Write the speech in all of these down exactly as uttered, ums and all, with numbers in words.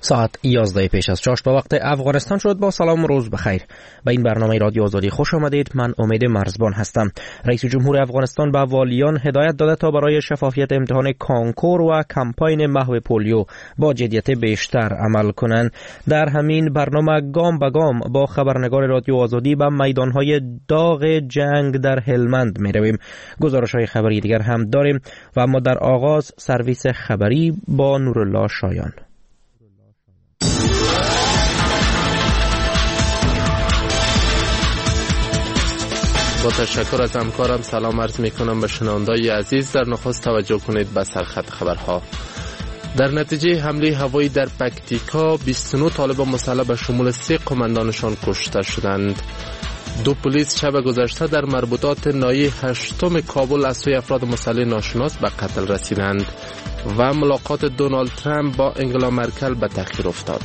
ساعت یازده پیش از چاشت به وقت افغانستان شد. با سلام روز بخیر. به این برنامه رادیو آزادی خوش آمدید. من امید مرزبان هستم. رئیس جمهور افغانستان به والیان هدایت داده تا برای شفافیت امتحان کانکور و کمپاین محو پولیو با جدیت بیشتر عمل کنند. در همین برنامه گام به گام با خبرنگار رادیو آزادی به میدانهای داغ جنگ در هلمند می رویم. گزارش‌های خبری دیگر هم داریم و اما در آغاز سرویس خبری با نورالله شایان. با تشکر از همکارم سلام عرض می کنم به شنوندگان عزیز. در نخست توجه کنید به سرخط خبرها. در نتیجه حمله هوایی در پکتیکا بیست و نه طالب مسلح به شمول سه قماندانشان کشته شدند. دو پلیس شب گذشته در مربوطات ناحیه هشتم کابل از سوی افراد مسلح ناشناس به قتل رسیدند و ملاقات دونالد ترامپ با انگلا مرکل به تأخیر افتاد.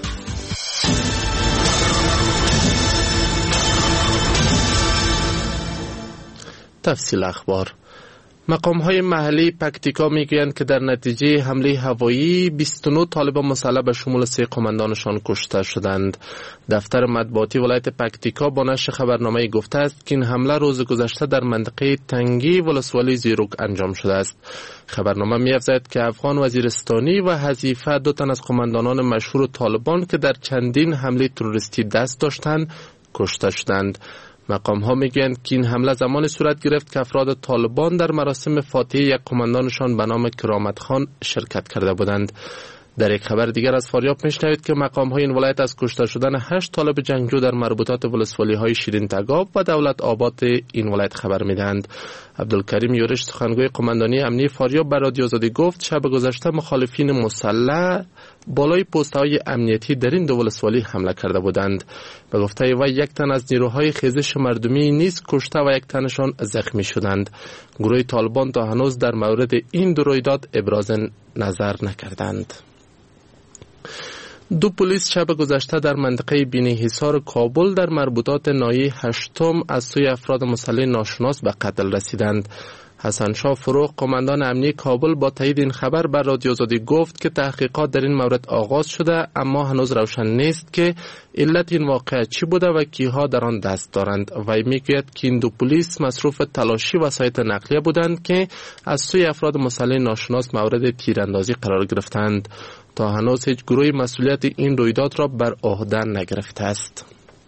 تفصیل اخبار. مقام‌های محلی پکتیکا میگویند که در نتیجه حمله هوایی بیست و نه طالب مسلح به شمول سه قماندانشان کشته شدند. دفتر مطبوعاتی ولایت پکتیکا با نشر خبرنامه گفته است که این حمله روز گذشته در منطقه تنگی ولسوالی زیروک انجام شده است. خبرنامه می‌افزاید که افغان وزیرستانی و حذیفه دو تن از قماندانان مشهور طالبان که در چندین حمله تروریستی دست داشتند کشته شدند. مقام ها میگویند که این حمله زمان صورت گرفت که افراد طالبان در مراسم فاتحه یک قماندانشان به نام کرامت خان شرکت کرده بودند. در یک خبر دیگر از فاریاب میشنوید که مقام های این ولایت از کشته شدن هشت طالب جنگجو در مربوطات ولسوالی های شیرین تگاب و دولت آباد این ولایت خبر میدهند. عبدالکریم یورش سخنگوی قماندانی امنیه فاریاب به رادیو آزادی گفت شب گذشته مخالفین مسلح بالای پست‌های امنیتی در این دو ولسوالی حمله کرده بودند. به گفته وی یک تن از نیروهای خیزش مردمی نیز کشته و یک تنشان زخمی شدند. گروه طالبان تا هنوز در مورد این دو رویداد ابراز نظر نکردند. دو پلیس شب گذشته در منطقه بینی حصار کابل در مربوطات ناحیه هشتم از سوی افراد مسلح ناشناس به قتل رسیدند. حسن شاه فروغ قماندان امنیه کابل با تایید این خبر بر رادیو آزادی گفت که تحقیقات در این مورد آغاز شده اما هنوز روشن نیست که علت این واقعه چی بوده و کیها در آن دست دارند. وی میگوید که این دو پلیس مصروف تلاشی وسایط نقلیه بودند که از سوی افراد مسلح ناشناس مورد تیراندازی قرار گرفتند. تا هنوز هیچ گروهی مسئولیت این رویداد را بر عهده نگرفته است.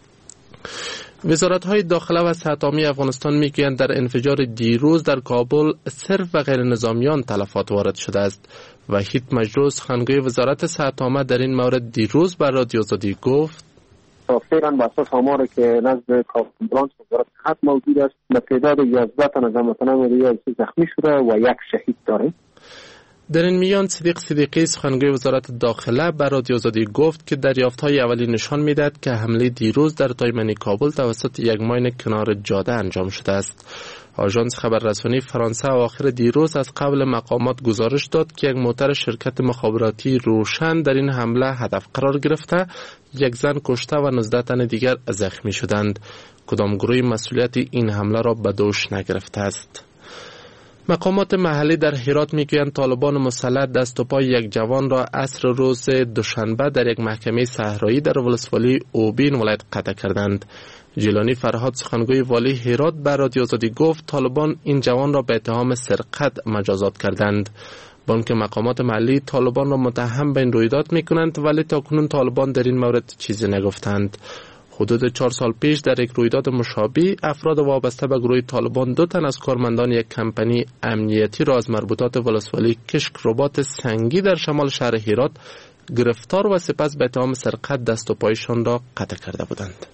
وزارت‌های داخله و صحت عامه افغانستان میگویند در انفجار دیروز در کابل صرف و غیر نظامیان تلفات وارد شده است. وحید مجروح سخنگوی وزارت صحت عامه در این مورد دیروز بر رادیو آزادی گفت فعلا بر اساس آماری که نزد کابل وزارت صحت موجود است به تعداد یازده تن از هموطنان زخمی شده و یک شهید داریم. در این میان صدیق صدیقی سخنگوی وزارت داخله بر رادیو آزادی گفت که دریافت‌های اولی نشان می‌دهد که حمله دیروز در تایمنی کابل توسط یک ماین کنار جاده انجام شده است. آژانس خبررسانی فرانسه آخر دیروز از قبل مقامات گزارش داد که یک موتر شرکت مخابراتی روشن در این حمله هدف قرار گرفته، یک زن کشته و نوزده تن دیگر زخمی شدند. کدام گروهی مسئولیت این حمله را به دوش نگرفته است؟ مقامات محلی در هرات میگویند طالبان مسلح دست و پای یک جوان را عصر روز دوشنبه در یک محکمه صحرایی در ولسوالی اوبین ولایت قطع کردند. جیلانی فرهاد سخنگوی والی هرات بر رادیو آزادی گفت طالبان این جوان را به اتهام سرقت مجازات کردند. با آنکه مقامات محلی طالبان را متهم به این رویداد میکنند ولی تاکنون طالبان در این مورد چیزی نگفتند. حدود چهار سال پیش در یک رویداد مشابه افراد وابسته به گروه طالبان دو تن از کارمندان یک کمپانی امنیتی را از مربوطات ولسوالی کشک رباط سنگی در شمال شهر هرات گرفتار و سپس به اتهام سرقت دست و پایشان را قطع کرده بودند.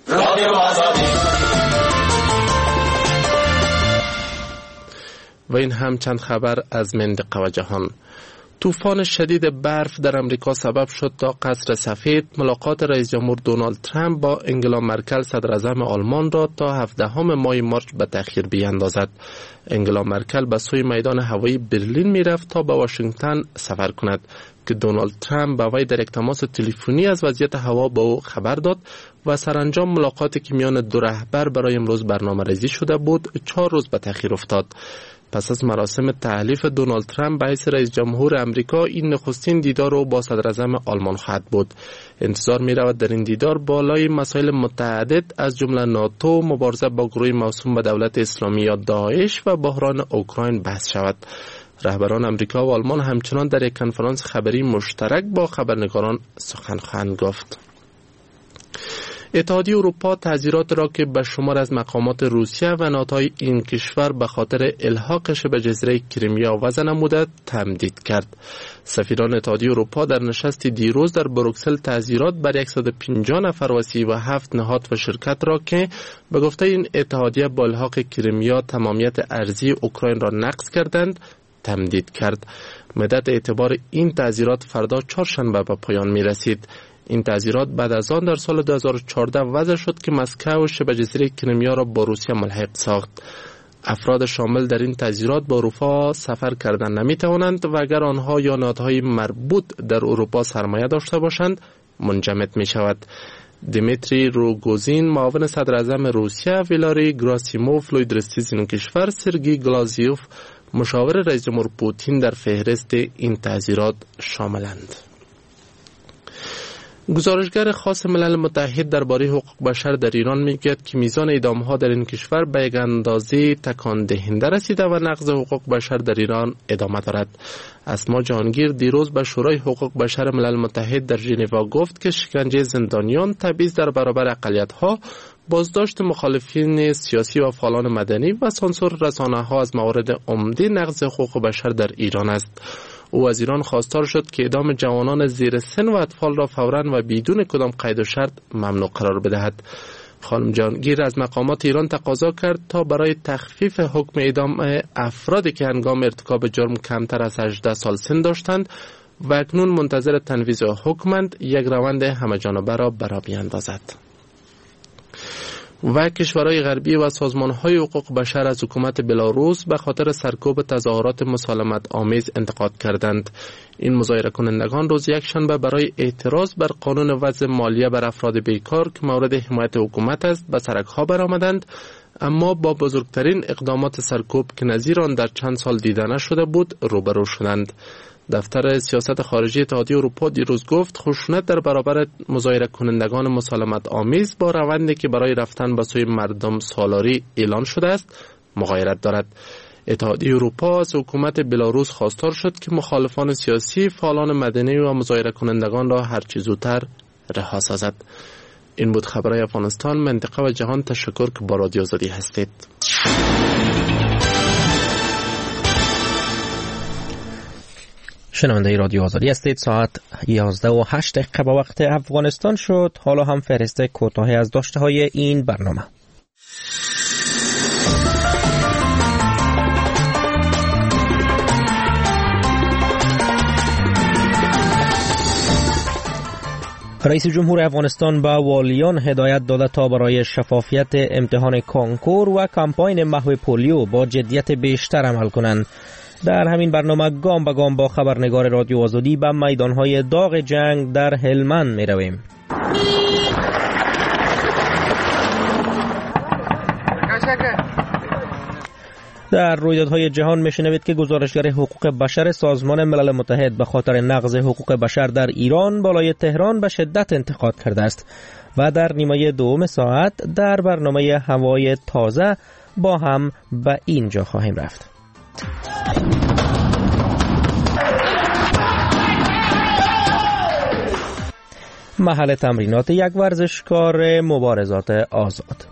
و این هم چند خبر از منطقه و جهان. طوفان شدید برف در امریکا سبب شد تا قصر سفید ملاقات رئیس جمهور دونالد ترامپ با انگلا مرکل صدر اعظم آلمان را تا هفدهم ماه مارس به تأخیر بیاندازد. انگلا مرکل به سوی میدان هوایی برلین می رفت تا به واشنگتن سفر کند که دونالد ترامپ به وی در یک تماس تلفنی از وضعیت هوا به او خبر داد و سرانجام ملاقاتی که میان دو رهبر برای امروز برنامه‌ریزی شده بود چهار روز به تأخیر افتاد. پس از مراسم تحلیف دونالد ترامپ به حیث رئیس جمهور امریکا، این نخستین دیدار او با صدر اعظم آلمان خواهد بود. انتظار می رود در این دیدار بالای مسائل متعدد از جمله ناتو، مبارزه با گروه موسوم به دولت اسلامی یا داعش و بحران اوکراین بحث شود. رهبران امریکا و آلمان همچنان در یک کنفرانس خبری مشترک با خبرنگاران سخن خواهند گفت. اتحادیه اروپا تعزیرات را که به شمار از مقامات روسیه و ناتوهای این کشور به خاطر الحاقش به جزیره کریمیا وضع نموده تمدید کرد. سفیران اتحادیه اروپا در نشستی دیروز در بروکسل تعزیرات بر صد و پنجاه نفر و سی و هفت نهاد و شرکت را که به گفته این اتحادیه با الحاق کریمیا تمامیت ارضی اوکراین را نقض کردند تمدید کرد. مدت اعتبار این تعزیرات فردا چهارشنبه به پایان می رسید. این تعزیرات بعد از آن در سال دو هزار و چهارده وضع شد که مسکو شبه جزیره کریمیا را با روسیه ملحق ساخت. افراد شامل در این تعزیرات با اروپا سفر کردن نمی توانند و اگر آنها یا نهادهای مربوط در اروپا سرمایه داشته باشند منجمد می شود. دیمیتری روگوزین معاون صدر اعظم روسیه، ویلاری گراسیموف لویدرستیز این کشور، سرگی گلازیوف مشاور رئیس جمهور پوتین در فهرست این تعزیرات شاملند. گزارشگر خاص ملل متحد درباره حقوق بشر در ایران میگوید که میزان اعدام‌ها در این کشور به یک اندازه تکان دهنده رسیده و نقض حقوق بشر در ایران ادامه دارد. اسما جهانگیر دیروز به شورای حقوق بشر ملل متحد در ژنو گفت که شکنجه زندانیان، تبعیض در برابر اقلیت‌ها، بازداشت مخالفین سیاسی و فعالان مدنی و سانسور رسانه‌ها از موارد عمده نقض حقوق بشر در ایران است. او از ایران خواستار شد که اعدام جوانان زیر سن و اطفال را فوراً و بدون کدام قید و شرط ممنوع قرار بدهد. خانم جهانگیر از مقامات ایران تقاضا کرد تا برای تخفیف حکم اعدام افرادی که هنگام ارتکاب جرم کمتر از هجده سال سن داشتند و اکنون منتظر تنفیذ حکمند، یک روند همه‌جانبه را برا بیاندازد. و کشورهای غربی و سازمان‌های حقوق بشر از حکومت بلاروس به خاطر سرکوب تظاهرات مسالمت آمیز انتقاد کردند. این مظاهره کنندگان روز یکشنبه برای اعتراض بر قانون وضع مالیه بر افراد بیکار که مورد حمایت حکومت است به سرک‌ها برآمدند، اما با بزرگترین اقدامات سرکوب که نظیر آن در چند سال دیده نشده بود روبرو شدند. دفتر سیاست خارجی اتحادیه اروپا دیروز گفت خشونت در برابر مظاهره کنندگان مسالمت آمیز با روندی که برای رفتن به سوی مردم سالاری اعلان شده است مغایرت دارد. اتحادیه اروپا از حکومت بلاروس خواستار شد که مخالفان سیاسی، فعالان مدنی و مظاهره کنندگان را هرچه زودتر رها سازد. این بود خبرهای افغانستان، منطقه و جهان. تشکر که با رادیو آزادی هستید. شنونده رادیو آزادی هستید. ساعت یازده و هشت دقیقه با وقت افغانستان شد. حالا هم فهرست کوتاهی از داشته های این برنامه. رئیس جمهور افغانستان به والیان هدایت داده تا برای شفافیت امتحان کنکور و کمپاین محو پولیو با جدیت بیشتر عمل کنند. در همین برنامه گام به گام با خبرنگار رادیو آزادی به میدانهای داغ جنگ در هلمند می رویم. در رویدادهای جهان میشنوید که گزارشگر حقوق بشر سازمان ملل متحد به خاطر نقض حقوق بشر در ایران بالای تهران به شدت انتقاد کرده است. و در نیمه دوم ساعت در برنامه هوای تازه با هم به اینجا خواهیم رفت. محل تمرینات یک ورزشکار مبارزات آزاد.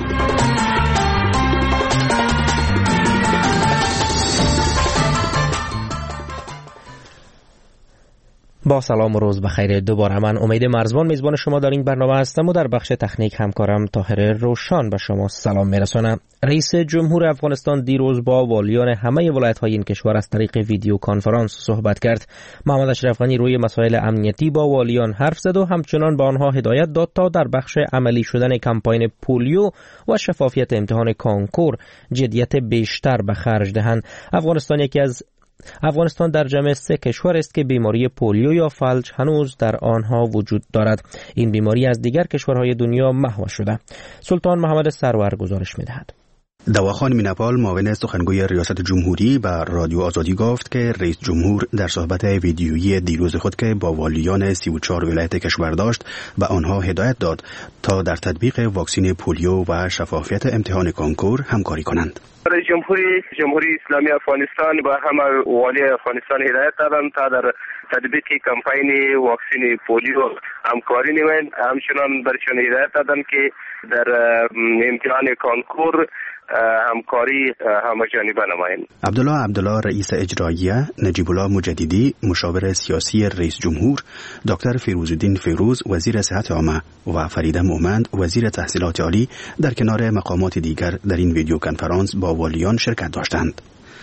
با سلام و روز بخیر. دوباره من امید مرزبان میزبان شما در این برنامه هستم و در بخش تکنیک همکارم طاهر روشان به شما سلام میرسانم. رئیس جمهور افغانستان دیروز با والیان همه ولایت‌های این کشور از طریق ویدیو کنفرانس صحبت کرد. محمد اشرف غنی روی مسائل امنیتی با والیان حرف زد و همچنان به آنها هدایت داد تا در بخش عملی شدن کمپاین پولیو و شفافیت امتحان کنکور جدیت بیشتر به خرج دهند. افغانستان یکی از افغانستان در جمع سه کشور است که بیماری پولیو یا فلج هنوز در آنها وجود دارد. این بیماری از دیگر کشورهای دنیا محو شده. سلطان محمد سرور گزارش می‌دهد. دواخان میناپال معاون سخنگوی ریاست جمهوری به رادیو آزادی گفت که رئیس جمهور در صحبت ویدیویی دیروز خود که با والیان سی و چهار ولایت کشور داشت به آنها هدایت داد تا در تطبیق واکسن پولیو و شفافیت امتحان کنکور همکاری کنند. رئیس جمهوری جمهوری اسلامی افغانستان با همه والی افغانستان هدایت دادند تا در تطبیق کمپین واکسن پولیو همکاری نمایند. همچنان برشان هدایت دادند که در امتحان کنکور همکاری همه‌جانبه نمایند. عبدالله عبدالله رئیس اجراییه، نجیب الله مجددی مشاور سیاسی رئیس جمهور، دکتر فیروزالدین فیروز وزیر صحت عامه و فریده مومند وزیر تحصیلات عالی در کنار مقامات دیگر در این ویدیو کنفرانس با والیان شرکت داشتند.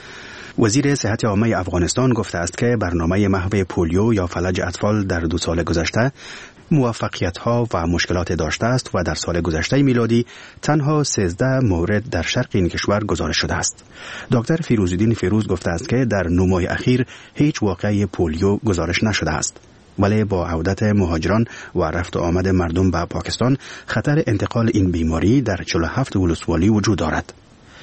وزیر صحت عامه افغانستان گفته است که برنامه محو پولیو یا فلج اطفال در دو سال گذشته موفقیت‌ها و مشکلات داشته است و در سال گذشته میلادی تنها سیزده مورد در شرق این کشور گزارش شده است. دکتر فیروزالدین فیروز گفته است که در نه ماه اخیر هیچ واقعه پولیو گزارش نشده است. ولی با عودت مهاجران و رفت و آمد مردم به پاکستان خطر انتقال این بیماری در چهل و هفت ولسوالی وجود دارد.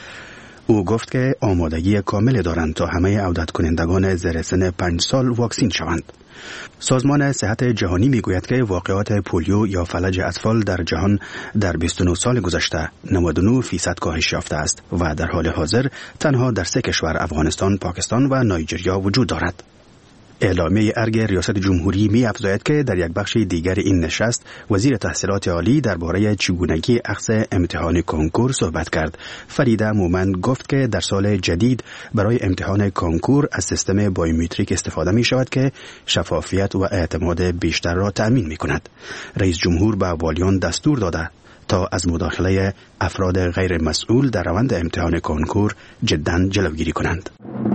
او گفت که آمادگی کامل دارند تا همه عودت کنندگان زیر سن پنج سال واکسین شوند. سازمان صحت جهانی میگوید که واقعات پولیو یا فلج اطفال در جهان در بیست و نه سال گذشته نود و نه فیصد کاهش یافته است و در حال حاضر تنها در سه کشور افغانستان، پاکستان و نایجریا وجود دارد. اعلامیه ارگ ریاست جمهوری می افزاید که در یک بخش دیگر این نشست وزیر تحصیلات عالی درباره چگونگی اخذ امتحان کنکور صحبت کرد. فریده مومند گفت که در سال جدید برای امتحان کنکور از سیستم بایومتریک استفاده می شود که شفافیت و اعتماد بیشتر را تأمین می کند. رئیس جمهور به والیان دستور داده تا از مداخله افراد غیر مسئول در روند امتحان کنکور جداً جلوگیری کنند.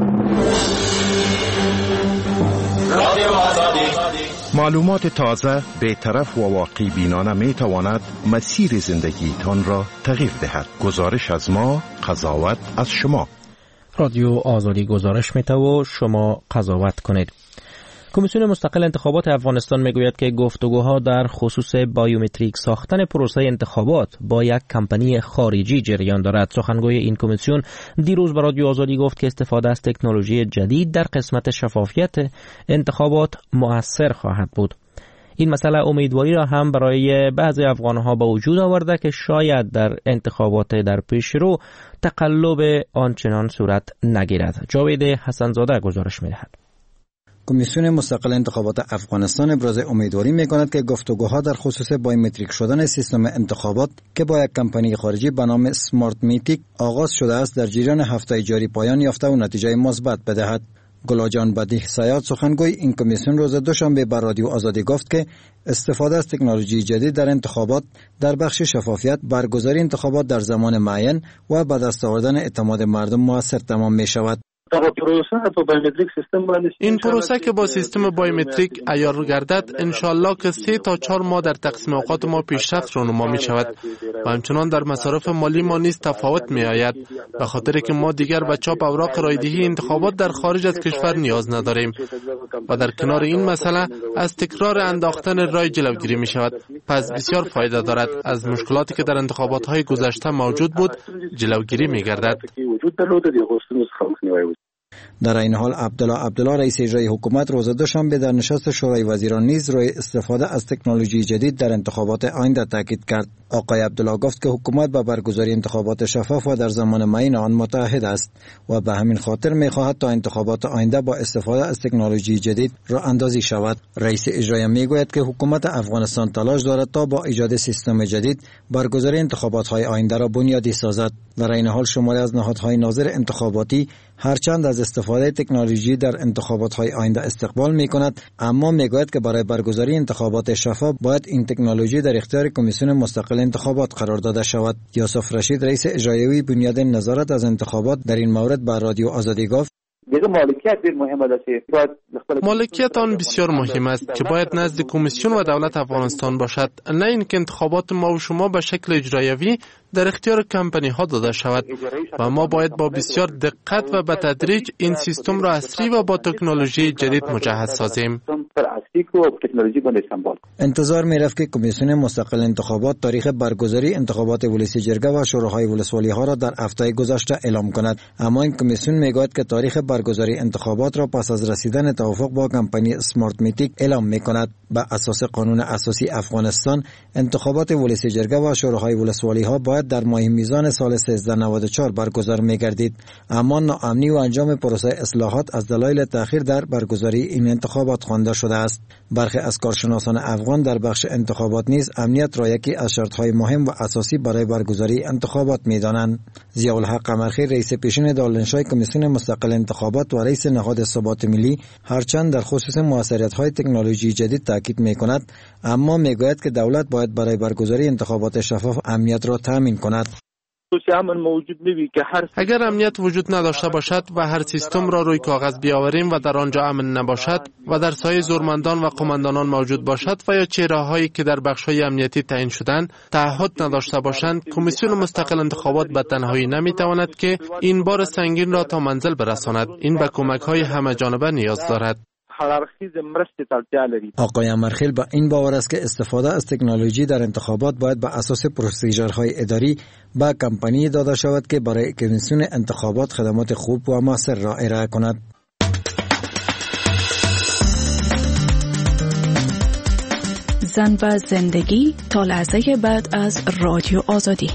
معلومات تازه، بی‌طرف و واقعی بینانه می تواند مسیر زندگیتان را تغییر دهد. گزارش از ما، قضاوت از شما. رادیو آزادی گزارش می‌ده و شما قضاوت کنید. کمیسیون مستقل انتخابات افغانستان میگوید که گفتگوها در خصوص بایومتریک ساختن پروسه انتخابات با یک کمپانی خارجی جریان دارد. سخنگوی این کمیسیون دیروز به رادیو آزادی گفت که استفاده از تکنولوژی جدید در قسمت شفافیت انتخابات مؤثر خواهد بود. این مسئله امیدواری را هم برای بعضی افغانها به وجود آورده که شاید در انتخابات در پیش رو تقلب آنچنان صورت نگیرد. جاوید حسنزاده گزارش می‌دهد. کمیسیون مستقل انتخابات افغانستان ابراز امیدواری می‌کند که گفتگوها در خصوص بایومتریک شدن سیستم انتخابات که با یک کمپانی خارجی به نام سمارت میتیک آغاز شده است در جریان هفته جاری پایان یافته و نتیجه مثبت بدهد. گلاجان بدیع سیاد سخنگوی این کمیسیون روز دوشنبه به رادیو آزادی گفت که استفاده از تکنولوژی جدید در انتخابات در بخش شفافیت، برگزاری انتخابات در زمان معین و به دست آوردن اعتماد مردم موثر تمام می شود. این پروسه که با سیستم بایومتریک عیار گردد انشالله که سه تا چهار ماه در تقسیم اوقات ما پیشرفت رونما می شود و همچنان در مصارف مالی ما نیز تفاوت می آید، به خاطر که ما دیگر به چاپ اوراق رایدهی انتخابات در خارج از کشور نیاز نداریم و در کنار این مسئله از تکرار انداختن رای جلوگیری می شود. پس بسیار فایده دارد. از مشکلاتی که در انتخابات های گذشته موجود بود جلوگیری می گردد. در این حال عبدالله عبدالله رئیس اجرایی حکومت روز دوشنبه در نشست شورای وزیران نیز روی استفاده از تکنولوژی جدید در انتخابات آینده تاکید کرد. آقای عبدالله گفت که حکومت با برگزاری انتخابات شفاف و در زمان معین آن متعهد است و به همین خاطر می‌خواهد تا انتخابات آینده با استفاده از تکنولوژی جدید راه اندازی شود. رئیس اجرایی میگوید که حکومت افغانستان تلاش دارد تا با ایجاد سیستم جدید برگزاری انتخابات‌های آینده را بنیادی سازد. در این حال شماری از نهادهای ناظر انتخاباتی هرچند از استفاده تکنولوژی در انتخابات‌های آینده استقبال می‌کند، اما می‌گوید که برای برگزاری انتخابات شفاف باید این تکنولوژی در اختیار کمیسیون مستقل انتخابات قرار داده شود. یوسف رشید رئیس اجرایی بنیاد نظارت از انتخابات در این مورد به رادیو آزادی گفت مالکیت آن بسیار مهم است که باید نزد کمیسیون و دولت افغانستان باشد، نه اینکه انتخابات ما و شما به شکل اجرایی در اختیار کمپانی ها داده شود و ما باید با بسیار دقت و به تدریج این سیستم را عصری و با تکنولوژی جدید مجهز سازیم. اصلی کو و تکنولوژی باندې سمبال. انتظار می‌رفت که کمیسیون مستقل انتخابات تاریخ برگزاری انتخابات ولسی جرگه و شوراهای ولسوالی ها را در هفته گذشته اعلام کند، اما این کمیسیون میگوید که تاریخ برگزاری انتخابات را پس از رسیدن توافق با کمپانی اسمارت میتیک اعلام می‌کند. بر اساس قانون اساسی افغانستان انتخابات ولسی جرگه و شوراهای ولسوالی ها باید در ماه میزان سال سیزده نود و چهار برگزار می‌گردید، اما ناامنی و انجام پروسه اصلاحات از دلایل تأخیر در برگزاری این انتخابات خوانده شده است. برخی از کارشناسان افغان در بخش انتخابات نیز امنیت را یکی از شرط‌های مهم و اساسی برای برگزاری انتخابات می‌دانند. ضیاءالحق قمرخی رئیس پیشین دارالانشای کمیسیون مستقل انتخابات و رئیس نهاد ثبات ملی هرچند در خصوص موثریت‌های تکنولوژی جدید تاکید می‌کند، اما می‌گوید که دولت باید برای برگزاری انتخابات شفاف امنیت را تامین کند. اگر امنیت وجود نداشته باشد و هر سیستم را روی کاغذ بیاوریم و در آنجا امن نباشد و در سایه زورمندان و قماندانان موجود باشد و یا چهره‌هایی که در بخش‌های امنیتی تعیین شدند تعهد نداشته باشند، کمیسیون مستقل انتخابات به تنهایی نمی‌تواند که این بار سنگین را تا منزل برساند. این به کمک‌های همه جانبه نیاز دارد. آقای امرخیل با این باور است که استفاده از تکنولوژی در انتخابات باید به اساس پروسیجرهای اداری به کمپانی داده شود که برای کمیسیون انتخابات خدمات خوب و موثر را ارائه کند. زن و زندگی تا لحظه بعد از رادیو آزادی.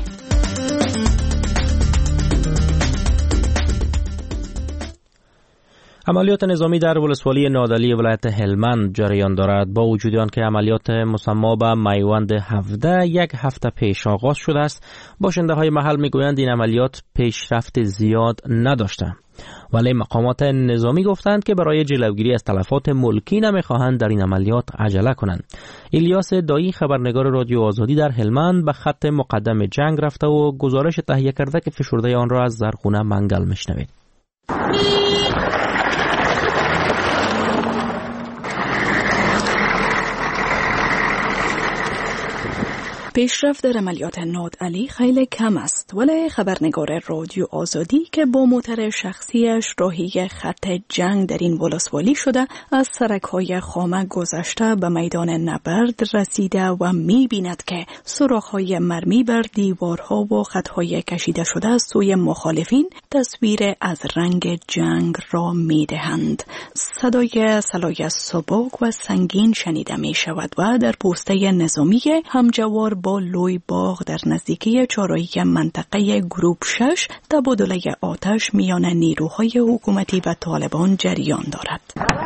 عملیات نظامی در ولسوالی نادعلی ولایت هلمند جریان دارد. با وجود آنکه عملیات مسمى به میوند هفده یک هفته پیش آغاز شده است، باشنده های محل میگویند این عملیات پیشرفت زیاد نداشته، ولی مقامات نظامی گفتند که برای جلوگیری از تلفات ملکی نمیخواهند در این عملیات عجله کنند. الیاس دایی خبرنگار رادیو آزادی در هلمند به خط مقدم جنگ رفته و گزارش تهیه کرده که فشرده آن را از زرخونه منگل میشنوید. پیشرفت در عملیات نادعلی خیلی کم است، ولی خبرنگار رادیو آزادی که با موتر شخصیش راهی خط جنگ در این ولسوالی شده از سرک‌های خامه گذشته به میدان نبرد رسیده و می‌بیند که سوراخ‌های مرمی بر دیوارها و خط‌های کشیده شده از سوی مخالفین تصویر از رنگ جنگ را می‌دهند. صدای سلای سبک و سنگین شنیده می‌شود و در پوسته نظامی همجوار با لوی باغ در نزدیکی چهارراهی منطقه گروپ شش تبادله آتش میان نیروهای حکومتی و طالبان جریان دارد.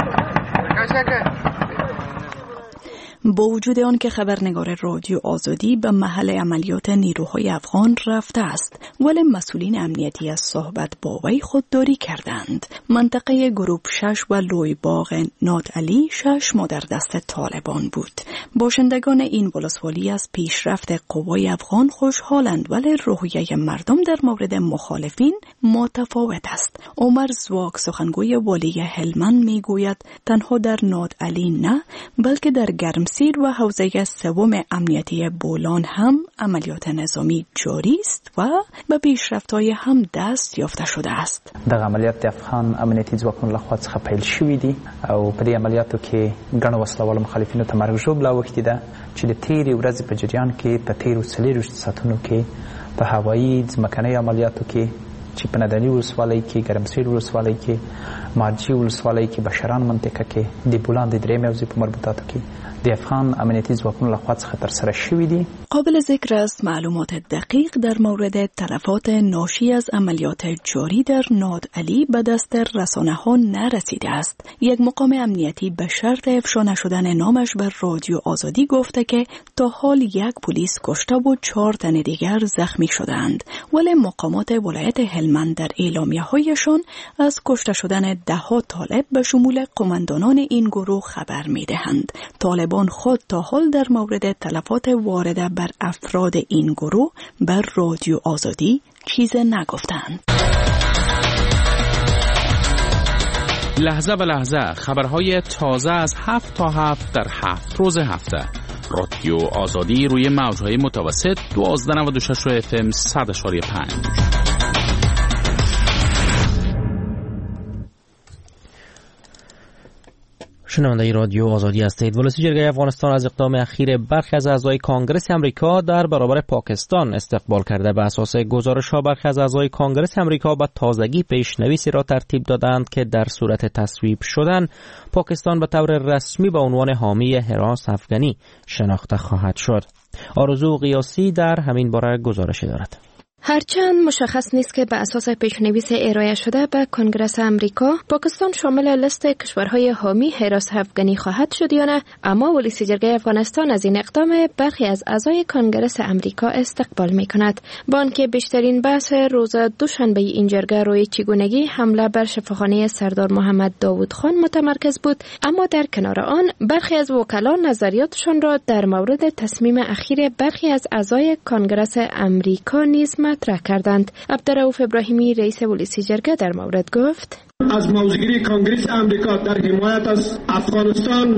با وجود آن که خبرنگار رادیو آزادی به محل عملیات نیروهای افغان رفته است، ولی مسئولین امنیتی از صحبت با وی خودداری کردند. منطقه گروپ شش و لوی باغ نادعلی شش ماه در دست طالبان بود. باشندگان این ولسوالی از پیشرفت قوای افغان خوشحالند، ولی روحیه مردم در مورد مخالفین متفاوت است. عمر زواک سخنگوی والی هلمند میگوید تنها در نادعلی نه، بلکه در گرمسیر و حوزه سوم امنیتی بولان هم عملیات نظامی جاری است و به پیشرفت‌های هم دست یافته شده است. د عملیات افغان امنیتي ځواکونو لخوا څخه پیل شوې دي او په دې عملیاتو کې ګڼو وسلوال مخالفینو ته مرګ ژوبله اوښتې ده چې د تیرې ورځې په جریان کې په تیرو څلېرویشتو ساعتونو کې په هوایي ځمکنیو عملیاتو کې چې په نادعلي ولسوالۍ کې، ګرمسیر ولسوالۍ کې، مارجې ولسوالۍ کې، بشران منطقه کې، د بولان د درېیمې حوزې په مربوطاتو کې د افغان امنیتي ځواکونو لخوا څخه ترسره شوي دي. قابل ذکر است معلومات دقیق در مورد تلفات ناشی از عملیات جاری در نادعلی به دست رسانه‌ها نرسیده است. یک مقام امنیتی به شرط افشا نشدن نامش بر رادیو آزادی گفته که تا حال یک پلیس کشته و چهار تن دیگر زخمی شدند، ولی مقامات ولایت هلمند در اعلامیه‌هایشان از کشته شدن ده‌ها طالب به شمول قماندانان این گروه خبر می‌دهند. طالبان خود تا حال در مورد تلفات وارده بر افراد این گروه بر رادیو آزادی چیز نگفتند. لحظه به لحظه خبرهای تازه از هفت تا هفت در هفت روز هفته. رادیو آزادی روی موجهای متوسط دوازده نود و شش اف ام صد اشاری پنج. شنونده رادیو آزادی هستید. ولسی جرگه افغانستان از اقدام اخیر برخی از اعضای کانگرس امریکا در برابر پاکستان استقبال کرده. به اساس گزارش‌ها برخی از اعضای کانگرس امریکا با تازگی پیشنویسی را ترتیب دادند که در صورت تصویب شدن پاکستان به طور رسمی به عنوان حامی حراس افغانی شناخته خواهد شد. آرزو قیاسی در همین باره گزارش دارد. هرچند مشخص نیست که به اساس پیشنویس ارائه شده به کنگره امریکا پاکستان شامل لیست کشورهای حامی حراس افغانی خواهد شد یا نه، اما ولسی جرگه افغانستان از این اقدام برخی از اعضای کنگره امریکا استقبال می‌کند. با آنکه بیشترین بحث روز دوشنبه این جرگه روی چگونگی حمله بر شفاخانه سردار محمد داوود خان متمرکز بود، اما در کنار آن برخی از وکلا نظریاتشان را در مورد تصمیم اخیر برخی از اعضای کنگره امریکا نیز مطرح کردند. عبدالرؤوف ابراهیمی رئیس ولسی جرگه در مورد گفت: از موضوعگیری کانگرس امریکا در حمایت از افغانستان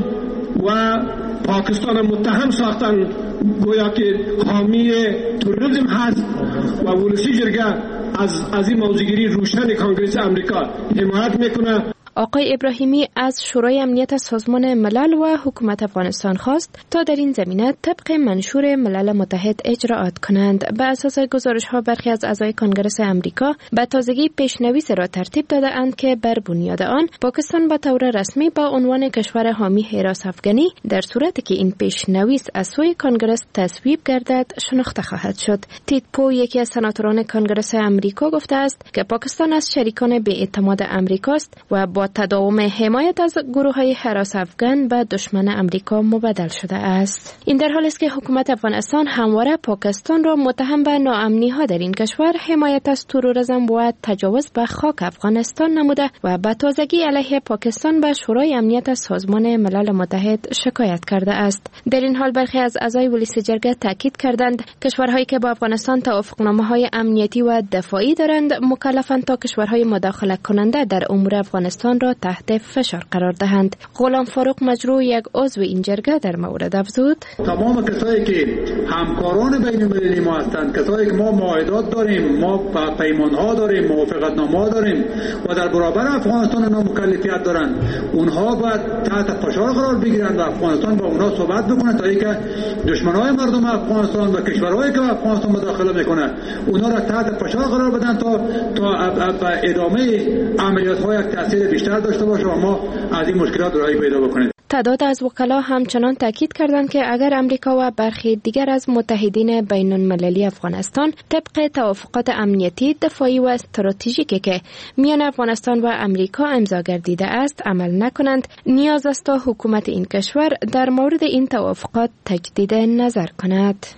و پاکستان متهم ساختن گویا که حامی تروریسم هست و ولسی جرگه از از این موضوعگیری روشن کانگرس امریکا حمایت میکنه. آقای ابراهیمی از شورای امنیت سازمان ملل و حکومت افغانستان خواست تا در این زمینه طبق منشور ملل متحد اجراعات کنند. به اساس گزارش‌ها برخی از اعضای کنگره امریکا به تازگی پیشنویس را ترتیب داده اند که بر بنیاد آن پاکستان به طور رسمی با عنوان کشور حامی حراس افغانی در صورتی که این پیشنویس از سوی کنگره تصویب گردد شناخته خواهد شد. تید پو، یکی از سناتوران کنگره امریکا، گفته است که پاکستان از شریکان بی‌اعتماد امریکاست و با تداوم حمایت از گروه‌های حراس افغان به دشمن امریکا مبدل شده است. این در حالی است که حکومت افغانستان همواره پاکستان را متهم به ناامنی‌ها در این کشور، حمایت از تروریسم و تجاوز به خاک افغانستان نموده و به تازگی علیه پاکستان به شورای امنیت سازمان ملل متحد شکایت کرده است. در این حال برخی از اعضای ولسی جرگه تاکید کردند کشورهایی که با افغانستان توافقنامه‌های امنیتی و دفاعی دارند مکلفند تا کشورهای مداخله کننده در امور افغانستان را تحت فشار قرار دهند. غلام فاروق مجروح، یک عضو این جرگه، در مورد افزود: تمام کسایی که همکاران بین المللی ما هستند، کسایی که ما معاهدات داریم، ما پیمانها داریم، موافقتنامه‌ها داریم و در برابر افغانستان اونا مکلفیت دارند، اونها باید تحت فشار قرار بگیرند و افغانستان با اونا صحبت بکنه تا اینکه دشمنای مردم افغانستان و کشورهایی که افغانستان مداخله میکنه اونا را تحت فشار قرار بدن تا تا ادامه عملیات‌های تاثیر بیشتر داشته باشه و ما از این مشکلات راهی پیدا بکنیم. تعداد از وکلا همچنان تاکید کردند که اگر امریکا و برخی دیگر از متحدین بین المللی افغانستان طبق توافقات امنیتی، دفاعی و استراتژیکی که میان افغانستان و امریکا امضا گردیده است عمل نکنند، نیاز است تا حکومت این کشور در مورد این توافقات تجدید نظر کند.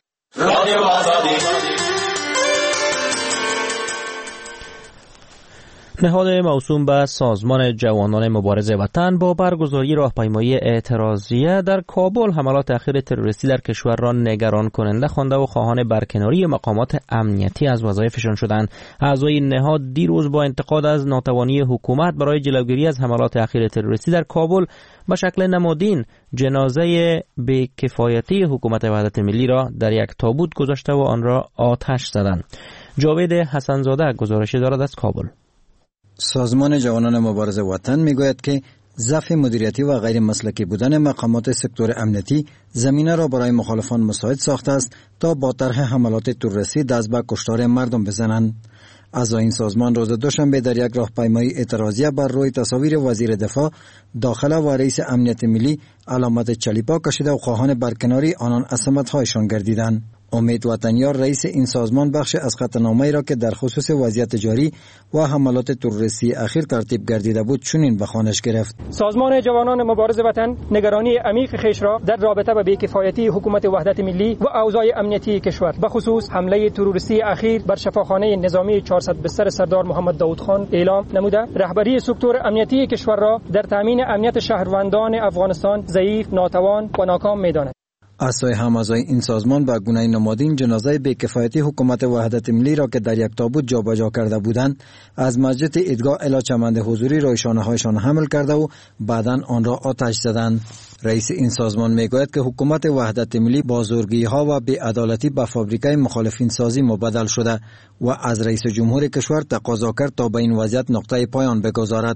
نهاد موسوم به سازمان جوانان مبارز وطن با برگزاری راهپیمایی اعتراضیه در کابل حملات اخیر تروریستی در کشور را نگران کننده خوانده و خواهان برکناری مقامات امنیتی از وظایفشان شدند. اعضای نهاد دیروز با انتقاد از ناتوانی حکومت برای جلوگیری از حملات اخیر تروریستی در کابل به شکل نمادین جنازه بی‌کفایتی حکومت وحدت ملی را در یک تابوت گذاشته و آن را آتش زدند. جاوید حسنزاده گزارش دارد از کابل. سازمان جوانان مبارز وطن میگوید که ضعف مدیریتی و غیر مسلکی بودن مقامات سکتور امنیتی زمینه را برای مخالفان مساعد ساخته است تا با طرح حملات تروریستی دست به کشتار مردم بزنند. اعضای این سازمان روز دوشنبه در یک راهپیمایی اعتراضیه بر روی تصاویر وزیر دفاع، داخله و رئیس امنیت ملی علامت چلیپا کشیده و خواهان برکناری آنان از سمت‌هایشان گردیدند. امید وطنیار رئیس این سازمان بخش از خطنامه‌ای را که در خصوص وضعیت جاری و حملات تروریستی اخیر ترتیب گردیده بود چنین به خوانش گرفت: سازمان جوانان مبارز وطن نگرانی عمیق خویش را در رابطه با بی‌کفایتی حکومت وحدت ملی و اوضاع امنیتی کشور به خصوص حمله تروریستی اخیر بر شفاخانه نظامی چهارصد بستر سردار محمد داوود خان اعلام نموده رهبری سکتور امنیتی کشور را در تامین امنیت شهروندان افغانستان ضعیف، ناتوان و ناکام می‌داند. اعضای هم‌اعضای این سازمان به گونه نمادین جنازه بی‌کفایتی حکومت وحدت ملی را که در یک تابوت جابجا کرده بودند از مسجد عیدگاه الی چمند حضوری روی شانه‌هایشان حمل کرده و بعداً آن را آتش زدند. رئیس این سازمان میگوید که حکومت وحدت ملی با زورگی‌ها و بی‌عدالتی به فابریکه مخالفین سازی مبدل شده و از رئیس جمهور کشور تقاضا کرد تا به این وضعیت نقطه پایان بگذارد.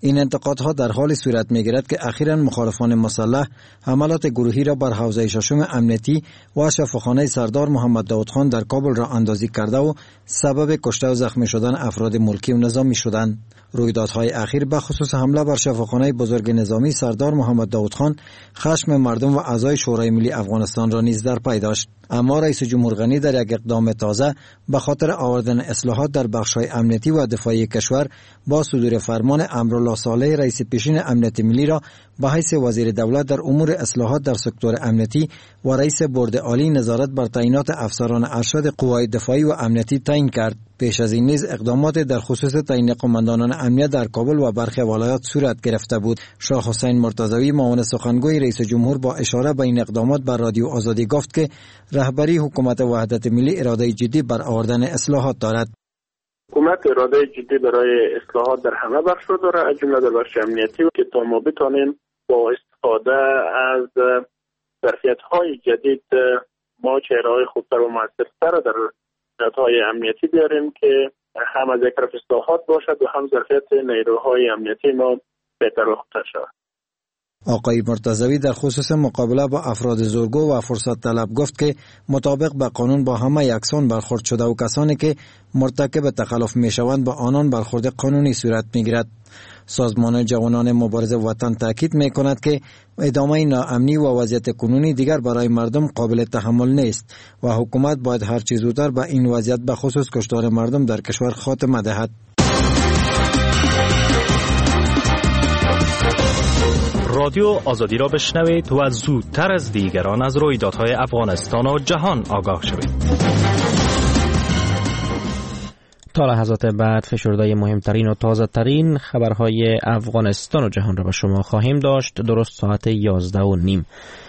این انتقادها در حال صورت می‌گیرد که اخیراً مخالفان مسلح حملات گروهی را بر حوزه ششم امنیتی و شفاخانه سردار محمد داود خان در کابل را اندازی کرده و سبب کشته و زخمی شدن افراد ملکی و نظامی شدند. رویدادهای اخیر به خصوص حمله بر شفاخانه بزرگ نظامی سردار محمد داود خان خشم مردم و اعضای شورای ملی افغانستان را نیز در پی داشت. اما رئیس جمهور غنی در یک اقدام تازه به خاطر آوردن اصلاحات در بخش‌های امنیتی و دفاعی کشور با صدور فرمان امرالله صالح رئیس پیشین امنیت ملی را به حیث وزیر دولت در امور اصلاحات در سکتور امنیتی و رئیس بورد عالی نظارت بر تعیینات افسران ارشد قوای دفاعی و امنیتی تعیین کرد. پیش از این نیز اقدامات در خصوص تعیین قماندانان امنیت در کابل و برخی ولایات صورت گرفته بود. شاه حسین مرتضوی معاون سخنگوی رئیس جمهور با اشاره به این اقدامات بر رادیو آزادی گفت که رهبری حکومت وحدت ملی اراده جدی بر آوردن اصلاحات دارد. حکومت اراده جدی برای اصلاحات در همه بخش را دارد، از جمله در بخش امنیتی که تا ما بتوانیم با استفاده از ظرفیت‌های جدید ما چهره‌های خوبتر و موثرتر در ظرفیت‌های امنیتی بیاریم که هم از یک طرف اصلاحات باشد و هم ظرفیت نیروهای امنیتی ما بهتر و خوبتر شود. آقای مرتضوی در خصوص مقابله با افراد زورگو و فرصت طلب گفت که مطابق به قانون با همه یکسان برخورد شده و کسانی که مرتکب تخلف میشوند با آنان برخورد قانونی صورت میگیرد. سازمان جوانان مبارزه وطن تاکید میکند که ادامه ناامنی و وضعیت کنونی دیگر برای مردم قابل تحمل نیست و حکومت باید هر چه زودتر به این وضعیت به خصوص کشتار مردم در کشور خاتمه دهد. رادیو آزادی را بشنوید و زودتر از دیگران از رویدادهای افغانستان و جهان آگاه شوید. تا لحظات بعد فشردهای مهمترین و تازه ترین خبرهای افغانستان و جهان را به شما خواهیم داشت. درست ساعت یازده و نیم.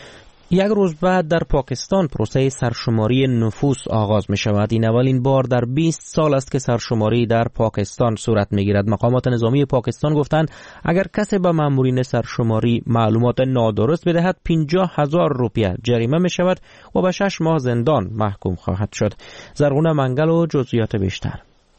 یک روز بعد در پاکستان پروسه سرشماری نفوس آغاز می شود. این اولین بار در بیست سال است که سرشماری در پاکستان صورت می گیرد. مقامات نظامی پاکستان گفتند اگر کسی به مامورین سرشماری معلومات نادرست بدهد پنجاه هزار روپیه جریمه می شود و به شش ماه زندان محکوم خواهد شد. زرغونه منگل و جزئیات بیشتر.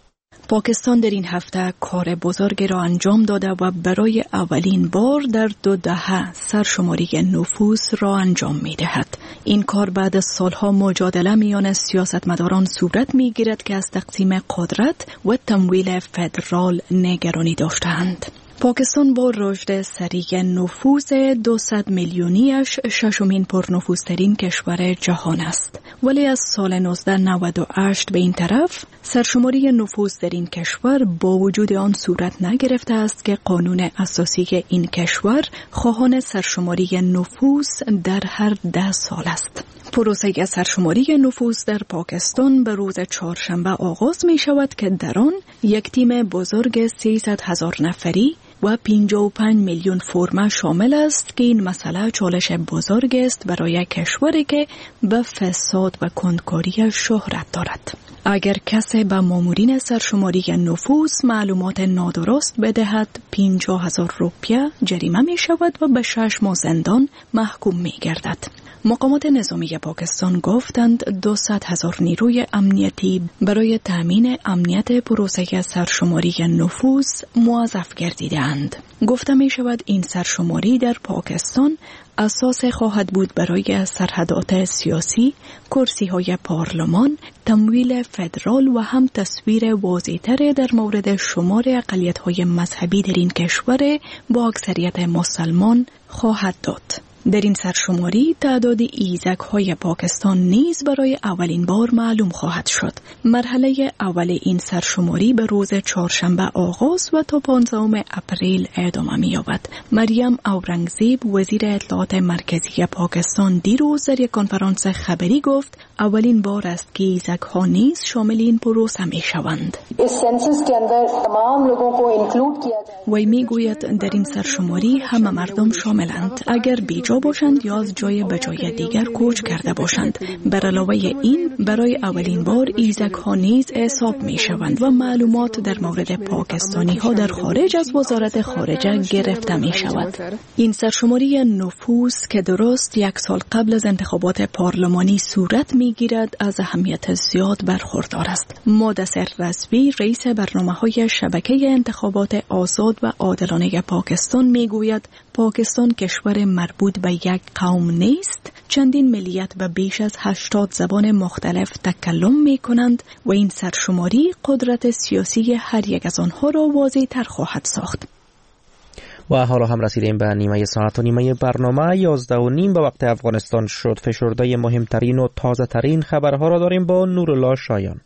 پاکستان در این هفته کار بزرگی را انجام داده و برای اولین بار در دو دهه سرشماری نفوس را انجام می دهد. این کار بعد از سالها مجادله میان سیاستمداران صورت می گیرد که از تقسیم قدرت و تمویل فدرال نگرانی داشتند. پاکستان با رشد سریع نفوس دویست میلیونیش ششمین پرنفوذترین کشور جهان است. ولی از سال نوزده نود و هشت به این طرف سرشماری نفوس در این کشور با وجود آن صورت نگرفته است که قانون اساسی این کشور خواهان سرشماری نفوس در هر ده سال است. پروسه سرشماری نفوس در پاکستان به روز چهارشنبه آغاز می شود که در آن یک تیم بزرگ سیصد هزار نفری و پنجاه و پنج میلیون فرم شامل است که این مسئله چالش بزرگ است برای کشوری که به فساد و کندکاری شهرت دارد. اگر کسی به مامورین سرشماری نفوس معلومات نادرست بدهد پنجاه هزار روپیه جریمه می شود و به شش ماه زندان محکوم می گردد. مقامات نظامی پاکستان گفتند دویست هزار نیروی امنیتی برای تامین امنیت پروسه سرشماری نفوس موظف گردیدند. گفته می شود این سرشماری در پاکستان اساس خواهد بود برای سرحدات سیاسی، کرسی های پارلمان، تمویل فدرال و هم تصویر واضح‌تر در مورد شمار اقلیت های مذهبی در این کشور با اکثریت مسلمان خواهد داد. در این سرشماری تعداد ایزک های پاکستان نیز برای اولین بار معلوم خواهد شد. مرحله اول این سرشماری به روز چهارشنبه آغاز و تا پانزدهم اپریل ادامه می‌یابد. مریم اورنگزیب وزیر اطلاعات مرکزی پاکستان دیروز در یک کنفرانس خبری گفت اولین بار است که ایزک ها نیز شامل این پروسه می‌شوند. وی می‌گوید در این سرشماری همه مردم شاملند. اگر بیجا آنجا باشند یا از جای به جای دیگر کوچ کرده باشند. بر علاوه این برای اولین بار ایزک ها نیز حساب می شوند و معلومات در مورد پاکستانی ها در خارج از وزارت خارجه گرفته می شود. این سرشماری نفوذ که درست یک سال قبل از انتخابات پارلمانی صورت می گیرد از اهمیت زیاد برخوردار است. مدثر رضوی رئیس برنامه‌های شبکه انتخابات آزاد و عادلانه پاکستان می گوید پاکستان کشور مربوط به یک قوم نیست، چندین ملیت و بیش از هشتاد زبان مختلف تکلم می کنند و این سرشماری قدرت سیاسی هر یک از آنها را واضح تر خواهد ساخت. و حالا هم رسیدیم به نیمه ساعت و نیمه برنامه یازده و نیم به وقت افغانستان شد. فشرده مهمترین و تازه ترین خبرها را داریم با نورالله شایان.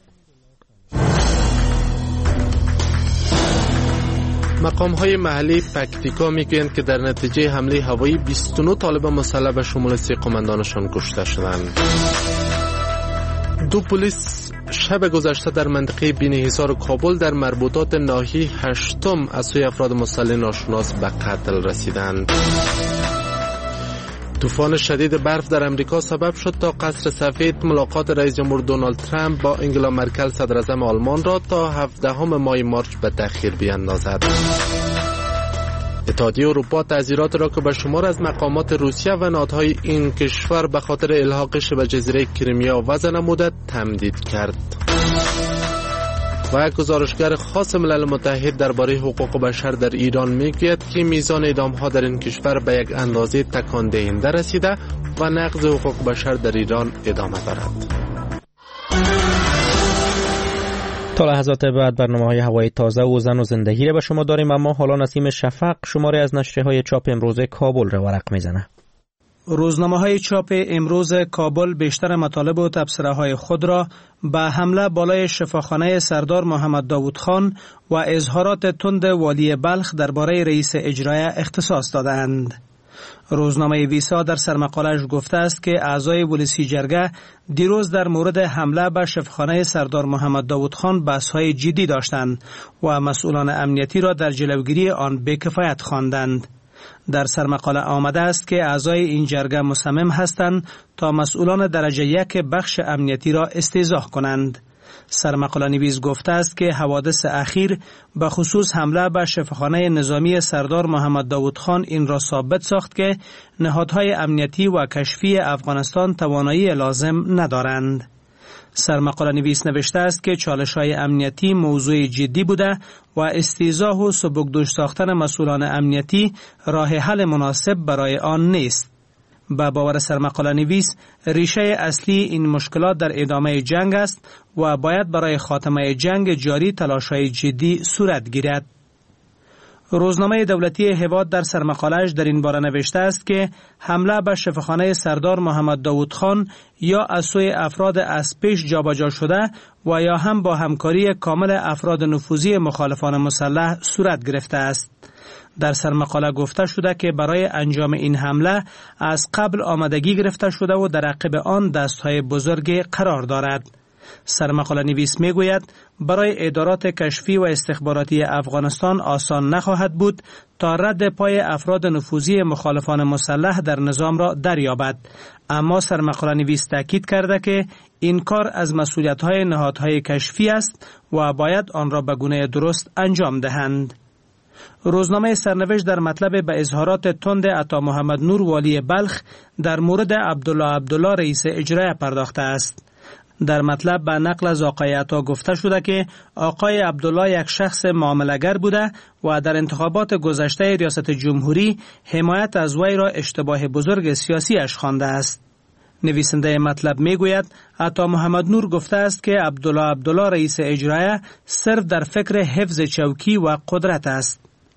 مقام های محلی پکتیکا میگویند که در نتیجه حمله هوایی بیست و نه طالب مسلح به شمول سه قماندانشان کشته شدند. دو پلیس شب گذشته در منطقه بین حصار و کابل در مربوطات ناحیه هشتم از سوی افراد مسلح ناشناس به قتل رسیدند. طوفان شدید برف در امریکا سبب شد تا قصر سفید ملاقات رئیس جمهور دونالد ترامپ با انگلا مرکل صدر اعظم آلمان را تا هفدهم ماه مارچ به تأخیر بیاندازد. اتحادیه اروپا تعزیرات را که به شمار از مقامات روسیه و نهادهای این کشور به خاطر الحاقش به جزیره کریمیا وضع نموده تمدید کرد. و یک گزارشگر خاص ملل متحد درباره حقوق بشر در ایران میگوید که میزان اعدام‌ها در این کشور به یک اندازه تکان دهنده رسیده و نقض حقوق بشر در ایران ادامه دارد. تا لحظات بعد برنامه‌های هوای تازه و زن و زندگی را به شما داریم، اما حالا نسیم شفق شماره از نشریه‌های چاپ امروز کابل را ورق میزنه. روزنامه‌های چاپ امروز کابل بیشتر مطالب و تبصره‌های خود را به حمله بالای شفاخانه سردار محمد داوود خان و اظهارات تند والی بلخ درباره رئیس اجرایی اختصاص دادند. روزنامه ویسا در سرمقاله‌اش گفته است که اعضای ولسی جرگه دیروز در مورد حمله به شفاخانه سردار محمد داوود خان بحث‌های جدی داشتند و مسئولان امنیتی را در جلوگیری آن بی‌کفایت خواندند. در سرمقاله آمده است که اعضای این جرگه مصمم هستند تا مسئولان درجه یک بخش امنیتی را استیضاح کنند. سرمقاله نویس گفته است که حوادث اخیر به خصوص حمله به شفاخانه نظامی سردار محمد داوود خان این را ثابت ساخت که نهادهای امنیتی و کشفی افغانستان توانایی لازم ندارند. سرمقاله نویس نوشته است که چالش‌های امنیتی موضوع جدی بوده و استیضاح و سبکدوش ساختن مسئولان امنیتی راه حل مناسب برای آن نیست. به باور سرمقاله نویس ریشه اصلی این مشکلات در ادامه جنگ است و باید برای خاتمه جنگ جاری تلاش‌های جدی صورت گیرد. روزنامه دولتی هواد در سرمقاله‌اش در این باره نوشته است که حمله به شفاخانه سردار محمد داوود خان یا از سوی افراد از پیش جابجا شده و یا هم با همکاری کامل افراد نفوذی مخالفان مسلح صورت گرفته است. در سرمقاله گفته شده که برای انجام این حمله از قبل آمادگی گرفته شده و در عقب آن دستهای بزرگ قرار دارد. سرمقاله نویس می گوید برای ادارات کشفی و استخباراتی افغانستان آسان نخواهد بود تا رد پای افراد نفوذی مخالفان مسلح در نظام را دریابد، اما سرمقاله نویس تاکید کرده که این کار از مسئولیت‌های نهادهای کشفی است و باید آن را به گونه درست انجام دهند. روزنامه سرنوشت در مطلب به اظهارات تند عطا محمد نور والی بلخ در مورد عبدالله عبدالله رئیس اجرایی پرداخته است. در مطلب به نقل از آقای عطا گفته شده که آقای عبدالله یک شخص معامله‌گر بوده و در انتخابات گذشته ریاست جمهوری حمایت از وی را اشتباه بزرگ سیاسی اش خوانده است. نویسنده مطلب میگوید عطا محمد نور گفته است که عبدالله عبدالله رئیس اجرایی صرف در فکر حفظ چوکی و قدرت است.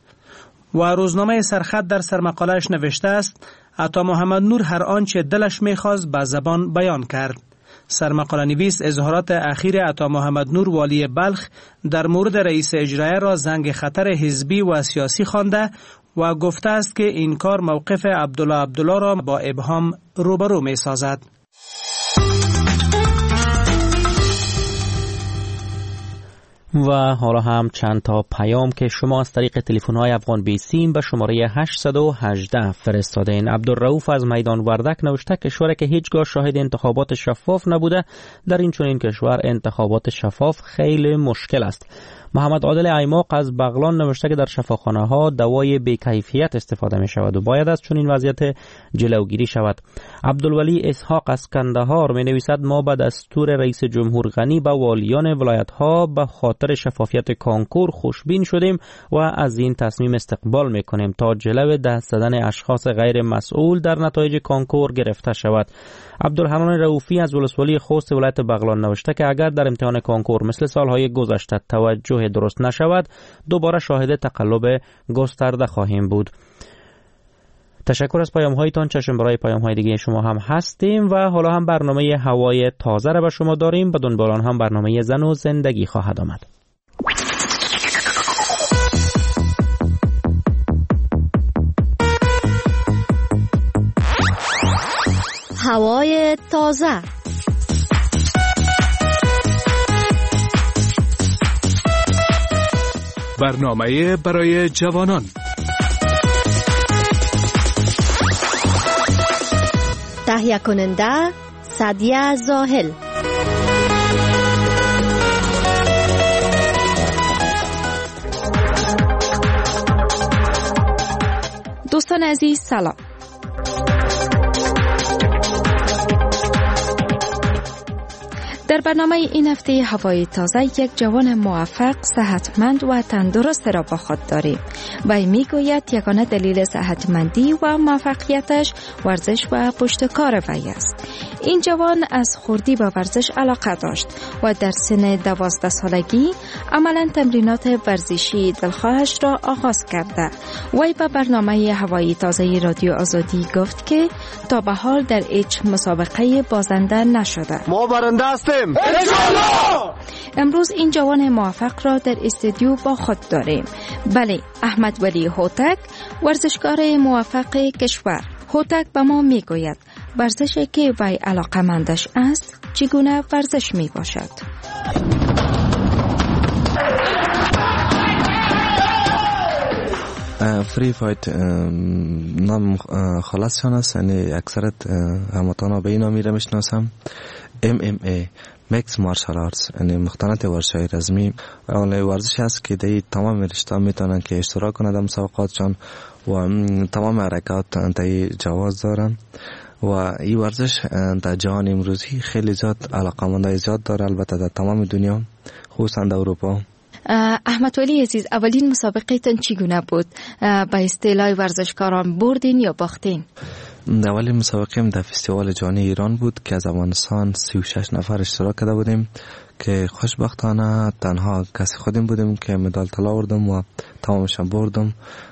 و روزنامه سرخط در سرمقاله‌اش نوشته است عطا محمد نور هر آنچه دلش می‌خواست به زبان بیان کرد. سرمقاله نویس اظهارات اخیر عطا محمد نور والی بلخ در مورد رئیس اجرایی را زنگ خطر حزبی و سیاسی خوانده و گفته است که این کار موقف عبدالله عبدالله را با ابهام روبرو می سازد. و حالا هم چند تا پیام که شما از طریق تلفن‌های افغان بی سیم به شماره هشت یک هشت فرستادین. عبدالرؤوف از میدان وردک نوشته کشوری که هیچگاه شاهد انتخابات شفاف نبوده، در این چنین کشور انتخابات شفاف خیلی مشکل است. محمد عادل ایماق از بغلان نوشته که در شفاخانه ها دوای بی‌کیفیت استفاده می شود و باید از چنین وضعیت جلوگیری شود. عبدالولی اسحاق از کندهار می نویسد ما به دستور رئیس جمهور غنی به والیان ولایت ها به خاطر شفافیت کانکور خوشبین شدیم و از این تصمیم استقبال می کنیم تا جلو دست زدن اشخاص غیر مسئول در نتایج کانکور گرفته شود. عبدالحنان رؤوفی از ولسوالی خوست ولایت بغلان نوشته که اگر در امتحان کانکور مثل سالهای گذشته توجه درست نشود، دوباره شاهد تقلب گسترده خواهیم بود. تشکر از پیام هایتان. چشم برای پیام های دیگه شما هم هستیم و حالا هم برنامه هوای تازه را به شما داریم. به دنبال آن هم برنامه زن و زندگی خواهد آمد. هوای تازه. برنامه برای جوانان. تهیه کننده سعدیه زاهل. دوستان عزیز سلام. در برنامه این هفته هوای تازه یک جوان موفق، صحتمند و تندرست را با خود داریم. وی میگوید یگانه دلیل صحتمندی و موفقیتش ورزش و پشتکار وی است. این جوان از خردی به ورزش علاقه داشت و در سن دوازده سالگی عملا تمرینات ورزشی دلخواهش را آغاز کرده. وی به برنامه هوای تازه رادیو آزادی گفت که تا به حال در هیچ مسابقه بازنده نشده. ما برنده هستیم انشالله. امروز این جوان موفق را در استودیو با خود داریم. بله، احمد ولی هوتک، ورزشکار موفق کشور. هوتک به ما میگوید ورزشی که وی علاقه‌مندش است چگونه ورزش می باشد. فری فایت نام خلاصشان است، یعنی اکثرت هموطنان به این نامی را میشناسم. ام ام ای میکس مارشال آرتس، یعنی مختلط ورزش‌های رزمی و اون ورزش است که در تمام رشته میتونن که اشتراک کنند در مسابقاتشان و تمام حرکات تا جواز دارن و این ورزش در جهان امروزی خیلی زیاد علاقه‌مندای زیاد داره، البته در تمام دنیا خصوصا در اروپا. احمد ولی عزیز، اولین مسابقه تان چگونه بود؟ به اصطلاح ورزشکاران بردین یا باختین؟ اولین مسابقه در فستیوال جهانی ایران بود که از افغانستان سی و شش نفر اشتراک کرده بودیم که خوشبختانه تنها کسی خودم بودیم که مدال طلا آوردم و تمامشان بردم.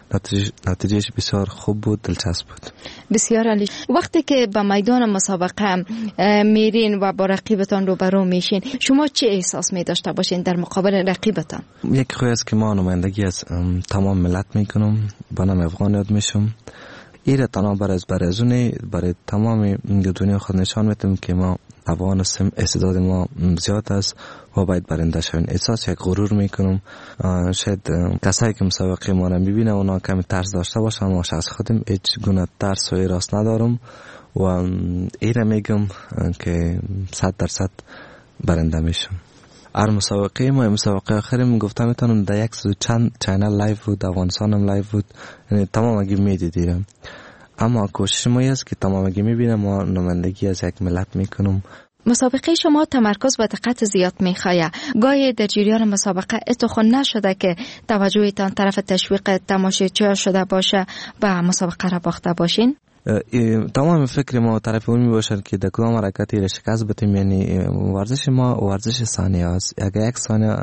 نتیجهش بسیار خوب بود، دلچسب بود. بسیار عالی. وقتی که به میدان مسابقه میرین و با رقیبتان روبرو میشین، شما چه احساس می داشته باشین در مقابل رقیبتان؟ یک خوی است که ما نمایندگی از تمام ملت میکنم، با نام افغان یاد میشم. ایره تنها برای از برازونه برای تمام دنیا خود نشان میتیم که ما افغان هستیم، استعداد ما زیاد است و باید برنده شویم. احساس یک غرور میکنم. شاید کسایی که مسابقه ما را میبینه اونا کمی ترس داشته باشن، ما شخص خودم هیچ گونه ترس و ایراس ندارم و ایره میگم که صد درصد برنده میشم. هر مسابقه ما مسابقه آخری من گفتم میتونم در یک سو چند چینل لایو بود، افغانستانم لایو بود، یعنی تمام اگه میدیدیم. اما کوشش ما است که تمام اگه میبینم ما نمایندگی از یک ملت میکنم. مسابقه شما تمرکز و دقت زیاد میخواه. گاهی در جریان مسابقه اتخون نشده که توجهتان طرف تشویق تماشاچی شده باشه و مسابقه را باخته باشین؟ تمام فکر ما طرف اون می باشد که در کدام حرکتی را شکست بدیم. یعنی ورزش ما ورزش ثانیه است، اگر یک ثانیه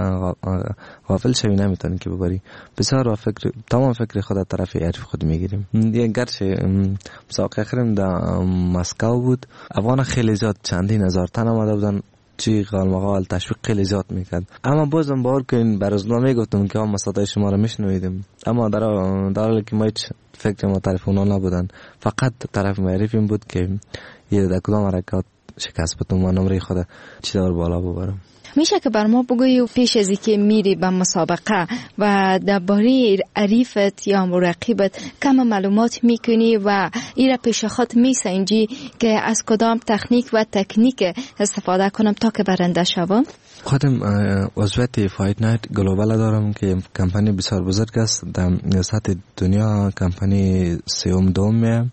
غافل شوی نمیتونی که ببری. بسیار و فکر تمام فکر خود طرف حریف خود میگیریم. گرچه مسابقه آخرم در مسکو بود، افغان خیلی زیاد چندین هزار تن آمده بودن، چی غالمغال تشویق خیلی زیاد میکرد. اما بازم باور کنین برازنامه گفتم که ما صدای شما را میشنویدیم، اما در در حالی که ما هیچ فکر ما طرف اونا نبودن، فقط طرف معرفیم بود که یه در کدام حرکات شکست بدم و نمره خود چی دار بالا ببرم. میشه که بر ما بگویی پیش از اینکه میری به مسابقه و درباره حریفت یا رقیبت کم معلومات میکنی و ایره پیش خود میسنجی که از کدام تکنیک و تکنیک استفاده کنم تا که برنده شوم؟ خودم عضویت فایت نایت گلوبال دارم که کمپانی بسیار بزرگ است در سطح دنیا، کمپانی سیوم دوم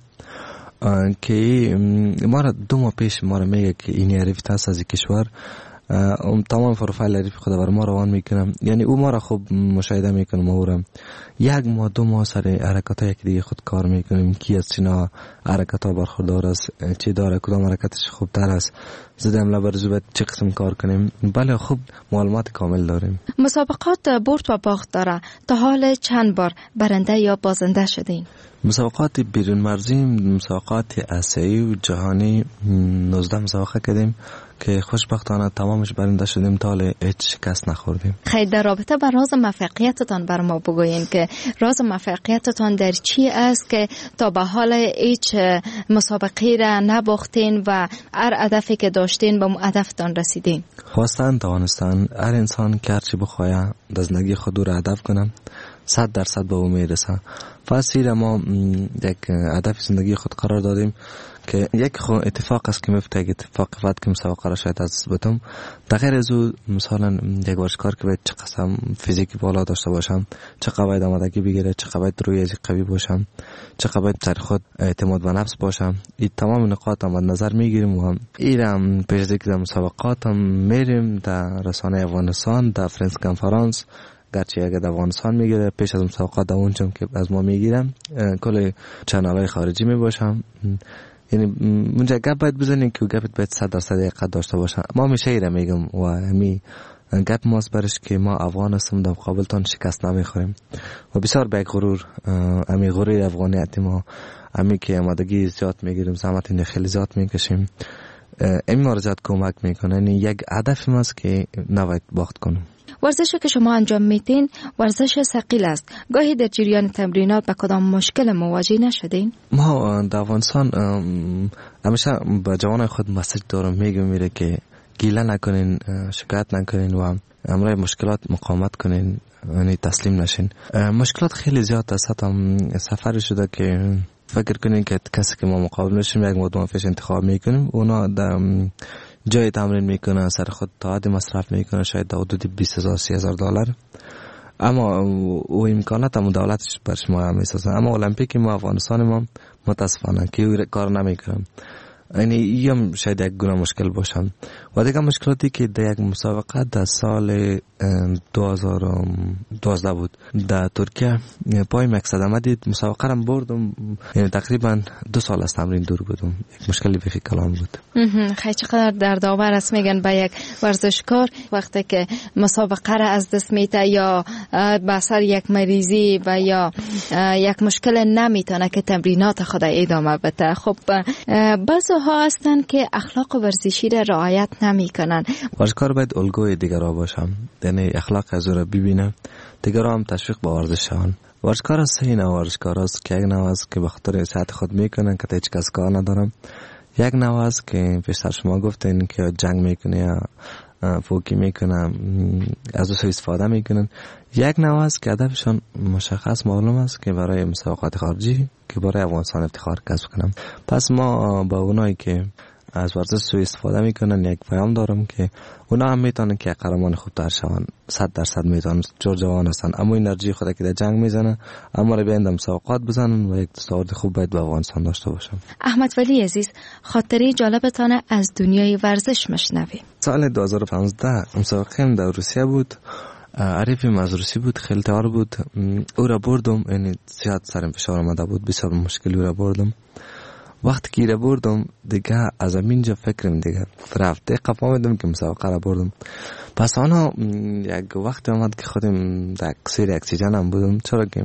که ما را دو ماه پیش ما را میگه که این حریف هست از کشور، ام تمام پروفایل حریف خود بر ما روان میکنم، یعنی او ما را خوب مشاهده میکنم، او را یک ماه دو ماه سر حرکت های دیگه خود کار میکنیم، کی از چینا حرکت ها برخوردار است، چی داره، کدام حرکتش خوب تر است، زدم لبرزو باید چه قسم کار کنیم. بله خوب معلومات کامل داریم. مسابقات برد و باخت داره، تا حال چند بار برنده یا بازنده شدین؟ مسابقات بیرون مرزی، مسابقات آسیایی و جهانی نوزده مسابقه کردیم که خوشبختانه تمامش برنده شدیم، تا حال هیچ شکست نخوردیم. خیلی در رابطه با راز موفقیتتان بر ما بگوین که راز موفقیتتان در چی است که تا به حال هیچ مسابقه را نباختین و هر هدفی که داشتین به اون هدفتان رسیدین؟ خواستن توانستن، هر انسان که هرچی بخواه در زندگی خود را هدف کنم صد درصد به او میرسه. پس ما یک هدف زندگی خود قرار دادیم که یک اتفاق است که میفته، یک اتفاق وقت که مسابقه را شاید از بتم در غیر از او، مثلا یک ورزشکار که باید چه قسم فیزیکی بالا داشته باشم، چه باید آمادگی بگیره، چه باید روی ازی قوی باشم، چه باید سر خود اعتماد به نفس باشم، این تمام نقاط هم نظر میگیریم و ایرم پیش از اینکه در مسابقات هم میریم در رسانه افغانستان، در فرنس کنفرانس، گرچه اگه در افغانستان میگیره پیش از مسابقات در اونجا که از ما میگیرم کل چنل‌های خارجی میباشم، یعنی اونجا گپ باید بزنیم که گپت باید صد درصد دقت داشته باشه. ما میشه ایره میگم و همی گپ ماست برش که ما افغان هستم، در مقابلتان شکست نمیخوریم و بسیار به غرور، همی غرور افغانیت ما، همی که آمادگی زیاد میگیریم، زحمت خیلی زیاد میکشیم، این ما را زیاد کمک میکنه. یعنی یک هدف ماست که نباید باخت کنیم. ورزشی که شما انجام میتین ورزش ثقیل است، گاهی در جریان تمرینات با کدام مشکل مواجه نشدین؟ ما در افغانستان همیشه به جوانای خود مسیج دارم، میگم میره که گیله نکنین، شکایت نکنین و امرای مشکلات مقاومت کنین، یعنی تسلیم نشین. مشکلات خیلی زیاد است، هم سفر شده که فکر کنین که کسی که ما مقابل نشیم یک مدام فیش انتخاب میکنیم، اونا در جای تمرین میکنه، سر خود تعهد مصرف میکنه، شاید در حدود بیست هزار سی هزار دلار، اما او امکانات هم دولتش برش ما میسازه. اما المپیک ما افغانستان ما متاسفانه که او کار نمیکنم، یعنی این شاید یک گونه مشکل باشم. و دیگه مشکلاتی که در یک مسابقه در سال دو هزار و دوازده بود در ترکیه پای مقصد آمدید، مسابقه رو بردم، یعنی تقریبا دو سال از تمرین دور بودم، یک مشکلی بخی کلام بود. خیلی چقدر دردآور است میگن به یک ورزشکار وقتی که مسابقه را از دست میده یا به اثر یک مریضی و یا یک مشکل نمیتونه که تمرینات خود ادامه بده. خب بعضی ها هستن که اخلاق ورزشی را رعایت نمیکنن. ورزشکار باید الگوی دیگران باشم، یعنی اخلاق از او را ببینه، دیگران هم تشویق به ورزش شوند. ورزشکار است این ورزشکار است که یک نوع است که به خاطر صحت خود میکنن که هیچ کس کار ندارم، یک نوع است که پیشتر شما گفتین که جنگ میکنه یا فوکی میکنه، از او استفاده میکنن، یک نوع است که هدفشان مشخص معلوم است که برای مسابقات خارجی که برای افغانستان افتخار کسب کنم. پس ما با اونایی که از ورزش سوء استفاده میکنن یک پیام دارم که اونا هم میتونن که قهرمان خوبتر شون، صد درصد میتونن، جور جوان هستن، اما انرژی خود که در جنگ میزنه، اما رو بیاین در مسابقات بزنن و یک تصاعد خوب باید به افغانستان داشته باشم. احمد ولی عزیز، خاطره جالبتان از دنیای ورزش مشنویم. سال دو هزار و پانزده مسابقه در روسیه بود، عریفیم از روسی بود، خیلی تیار بود، او را بردم، یعنی زیاد سرم فشار آمده بود، بسیار مشکلی او را بردم. وقتی که را بردم دیگه از همینجا فکرم دیگه رفت، دقیقا فهمیدم که مسابقه را بردم. پس آنها یک وقت آمد که خودم در اکسیر اکسیژن هم بودم، چرا که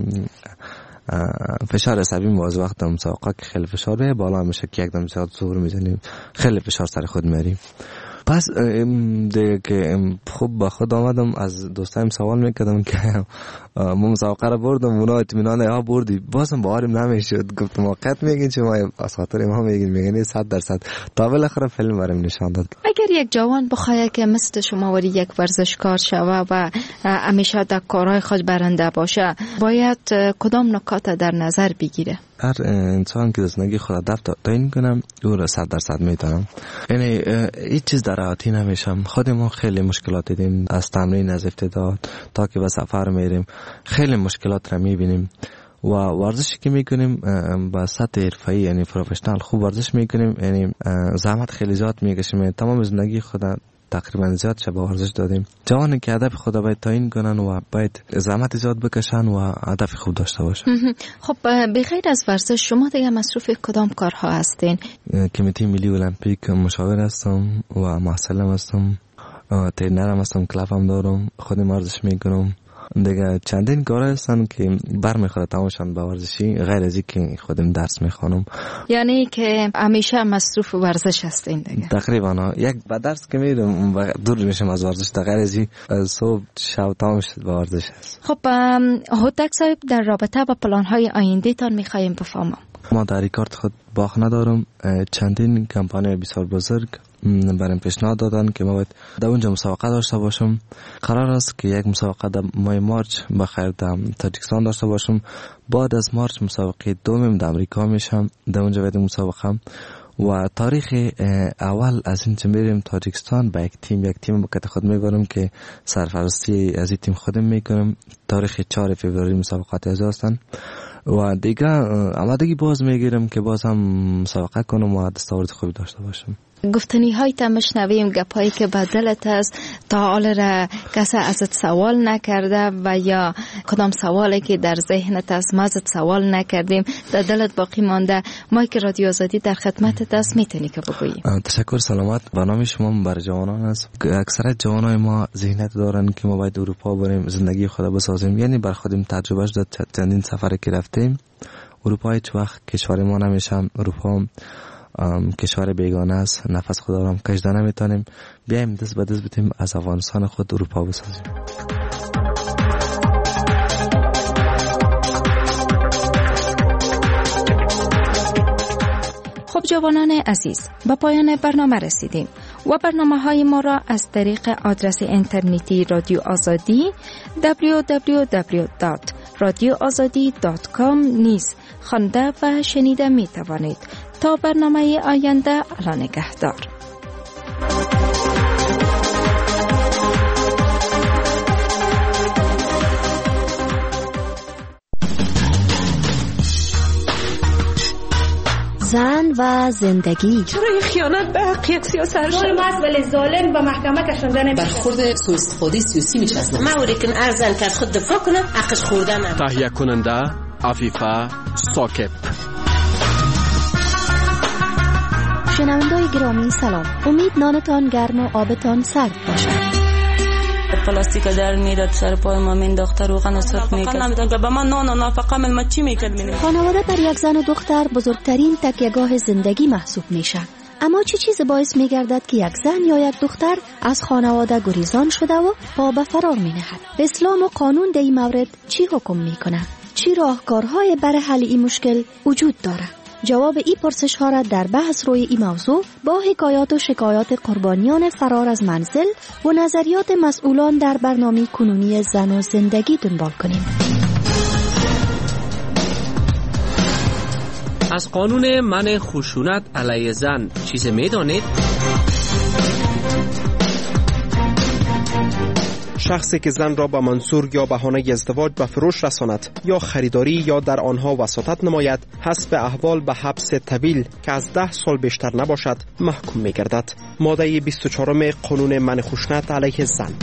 فشار عصبیم باز وقت مسابقه که خیلی فشاره بالا میشه که یک دم زیاد زور میزنیم، خیلی فشار سر خود میاریم. پس دیگه که خوب با خود آمدم از دوستایم سوال میکردم که ما مسابقه را بردم اونا اطمینان ها بردی بازم باورم نمیشد. گفتم واقعیت میگین چه ما از خاطر ما میگین میگین صد درصد. تا بالاخره فیلم برام نشان داد. اگر یک جوان بخواد که مثل شما وری یک ورزشکار شوه و همیشه در کارهای خود برنده باشه باید کدام نکات در نظر بگیره؟ هر انسان که زندگی خود هدف تعیین کنم او را صد درصد میتونم. یعنی هیچ چیز در راحتی نمیشم. خود ما خیلی مشکلات دیدیم از تمرین از ابتدا تا که به سفر میریم خیلی مشکلات را میبینیم و ورزشی که میکنیم با سطح حرفه‌ای یعنی پروفشنال خوب ورزش میکنیم یعنی زحمت خیلی زیاد میکشیم. تمام زندگی خود تقریبا زیاد شب ورزش دادیم. جوانی که هدف خود باید تعیین کنن و باید زحمت زیاد بکشن و هدف خوب داشته باشن. خب بغیر از ورزش شما دیگه مصروف کدام کارها هستین؟ کمیته ملی المپیک مشاور هستم و محصلم هستم، ترینرم هستم، کلابم دارم، خودم ورزش میکنم. دیگه چندین کار هستن که برمیخوره تمامشان به ورزشی غیر از اینکه خودم درس میخوانم. یعنی که همیشه مصروف ورزش هستین دیگه؟ تقریبا یک با درس که میرم دور میشم از ورزش. غیر از این صبح شب تمامش به ورزش هست. خب هوتک صاحب در رابطه با پلان های آینده تان میخوایم بفهمم. ما در ریکارد خود باخ ندارم. چندین کمپانی بسیار بزرگ برام پیشنهاد دادن که ما باید در اونجا مسابقه داشته باشم. قرار است که یک مسابقه در ماه مارچ بخیر در تاجیکستان داشته باشم. بعد از مارچ مسابقه دومم در امریکا میشم. در اونجا باید مسابقه و تاریخ اول از اینجا میریم تاجیکستان با یک تیم یک تیم بکت خود میبرم که سرپرستی از این تیم خودم میکنم. تاریخ چهارم فوریه مسابقات از هستن و دیگه آمادگی باز میگیرم که باز هم مسابقه کنم و دستاورد خوبی داشته باشم. گفتنی های تا مشنویم گپایی که به دلت است تا حال را کسی ازت سوال نکرده و یا کدام سوالی که در ذهنت است ما ازت سوال نکردیم در دلت باقی مانده ما که رادیو آزادی در خدمتت است میتونی که بگویی. تشکر. سلامت. برنامه شما بر جوانان است. اکثر جوانای ما ذهنیت دارن که ما باید اروپا بریم زندگی خود بسازیم. یعنی بر خودم تجربهش داد چندین سفر که رفتیم. اروپا هیچ وقت کشور ما نمیشم. اروپا کشور بیگانه است. نفس خود آرام کشیده نمیتونیم. بیایم دست به دست بتیم از افغانستان خود اروپا بسازیم. خب جوانان عزیز با پایان برنامه رسیدیم و برنامه های ما را از طریق آدرس اینترنتی رادیو آزادی دبلیو دبلیو دبلیو دات رادیو آزادی دات کام نیز خوانده و شنیده می توانید. تا برنامه آینده الله نگهدار. زن و زندگی. چرا این خیانت به حق یک سیاست ظالم است ولی ظالم به محکمه کشانده نمیشه. برخورد سوء استفاده سیاسی میشه از من. موری که ارزن کرد خود دفاع کنه حقش خوردن. تهیه کننده عفیفه ساکت. شنونده‌های گرامی سلام. امید نانتان گرم و آبتان سرد باشد. پلاستیک در میداد سر پای ما مینداخت روغن سرخ میکرد. نمیدونم که به من نان و نافقه مل چی میکرد. خانواده در یک زن و دختر بزرگترین تکیهگاه زندگی محسوب میشه. اما چه چیز باعث میگردد که یک زن یا یک دختر از خانواده گریزان شده و پا به فرار مینهد؟ اسلام و قانون در این مورد چی حکم میکنه؟ چی راهکارهای برای حل این مشکل وجود داره؟ جواب این پرسش ها را در بحث روی این موضوع با حکایات و شکایات قربانیان فرار از منزل و نظریات مسئولان در برنامه کنونی زن و زندگی دنبال کنیم. از قانون منع خشونت علیه زن چیزی میدانید؟ شخصی که زن را به منصور یا بهانه ازدواج به فروش رساند یا خریداری یا در آنها وساطت نماید حسب احوال به حبس طویل که از ده سال بیشتر نباشد محکوم می گردد. ماده بیست و چهار قانون منع خشونت علیه زن.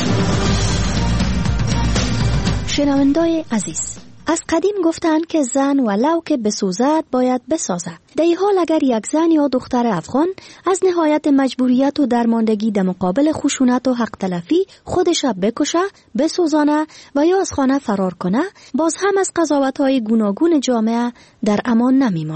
شنوندای عزیز، از قدیم گفتند که زن ولو که بسوزد باید بسازد. در این حال اگر یک زن یا دختر افغان از نهایت مجبوریت و درماندگی در مقابل خشونت و حق تلفی خودش بکشه، بسوزانه و یا از خانه فرار کنه، باز هم از قضاوت‌های گوناگون جامعه در امان نمیمانه.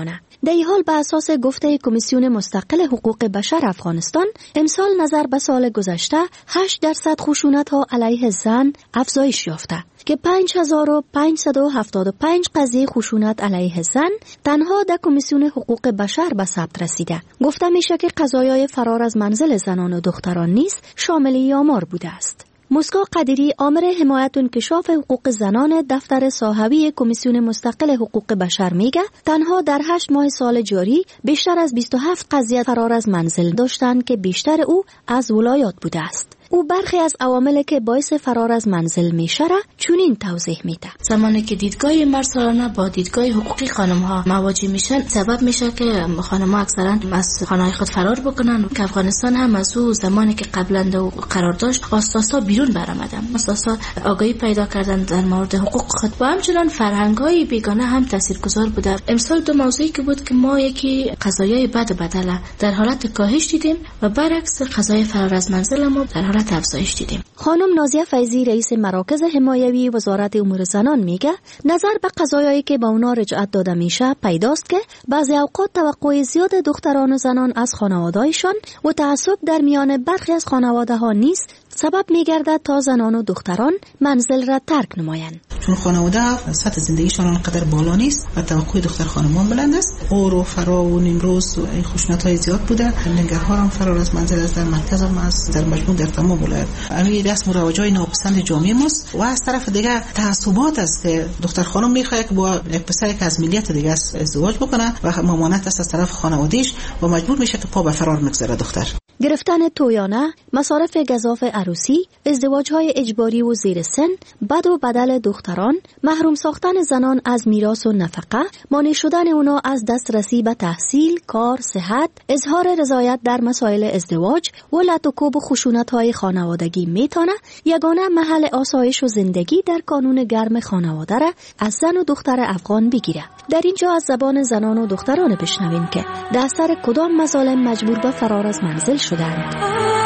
در این حال به اساس گفته کمیسیون مستقل حقوق بشر افغانستان، امسال نظر به سال گذشته هشت درصد خشونت ها علیه زن افزایش یافته که پنج هزار و پانصد و هفتاد و پنج قضیه خشونت علیه زن تنها در کمیسیون حقوق بشر به ثبت رسیده. گفته میشه که قضایای فرار از منزل زنان و دختران نیز شامل این آمار بوده است. مسکا قدیری، آمر حمایت و انکشاف حقوق زنان دفتر صاحبی کمیسیون مستقل حقوق بشر میگه تنها در هشت ماه سال جاری بیشتر از بیست و هفت قضیه فرار از منزل داشتند که بیشتر او از ولایات بوده است. او برخی از عواملی که باعث فرار از منزل میشه را چنین توضیح میده. زمانی که دیدگاه مرسالانه با دیدگاه حقوقی خانم ها مواجه میشن، سبب میشه که خانم ها اکثرا از خانه خود فرار بکنن که افغانستان هم از او زمانی که قبلا قرار داشت اساسا بیرون برآمدن، اساسا آگاهی پیدا کردن در مورد حقوق خود و همچنان فرهنگ های بیگانه هم تاثیرگذار بوده. امسال دو موضوعی که بود که ما یکی قضایای بد و بدله در حالت کاهش دیدیم و برعکس قضای فرار از منزل ما در حالت افزایش دیدیم. خانم نازیه فیضی، رئیس مراکز حمایوی وزارت امور زنان میگه نظر به قضایایی که به اونا رجعت داده میشه پیداست که بعضی اوقات توقع زیاد دختران و زنان از خانواده‌هایشان و تعصب در میان برخی از خانواده ها نیست سبب میگردد تا زنان و دختران منزل را ترک نمایند. چون خانواده سطح زندگیشان آنقدر بالا نیست و توقع دختر خانمان بلند است، اور و فرا و نیمروز و خشونت‌های زیاد بوده. نگهبان هم فرار از منزل از در مرکز هم از در مجموع در تمام ولایت همین رسم و رواج‌های ناپسند جامعه ماست و از طرف دیگه تعصبات است که دختر خانم می‌خواد که با یک پسری که از ملیت دیگه ازدواج بکنه و ممانعت است از طرف خانواده‌اش و مجبور میشه که پا به فرار می‌گذاره دختر. گرفتن تویانه، مصارف گزاف عروسی، ازدواج‌های اجباری و زیر سن، بد و بدل دختران، محروم ساختن زنان از میراث و نفقه، مانع شدن اونا از دسترسی به تحصیل، کار، صحت، اظهار رضایت در مسائل ازدواج و لطوکوب و خشونت‌های خانوادگی میتونه یگانه محل آسایش و زندگی در کانون گرم خانواده را از زن و دختر افغان بگیره. در اینجا از زبان زنان و دختران بشنویم که در اثر کدام مظالم مجبور به فرار از منزل شدند.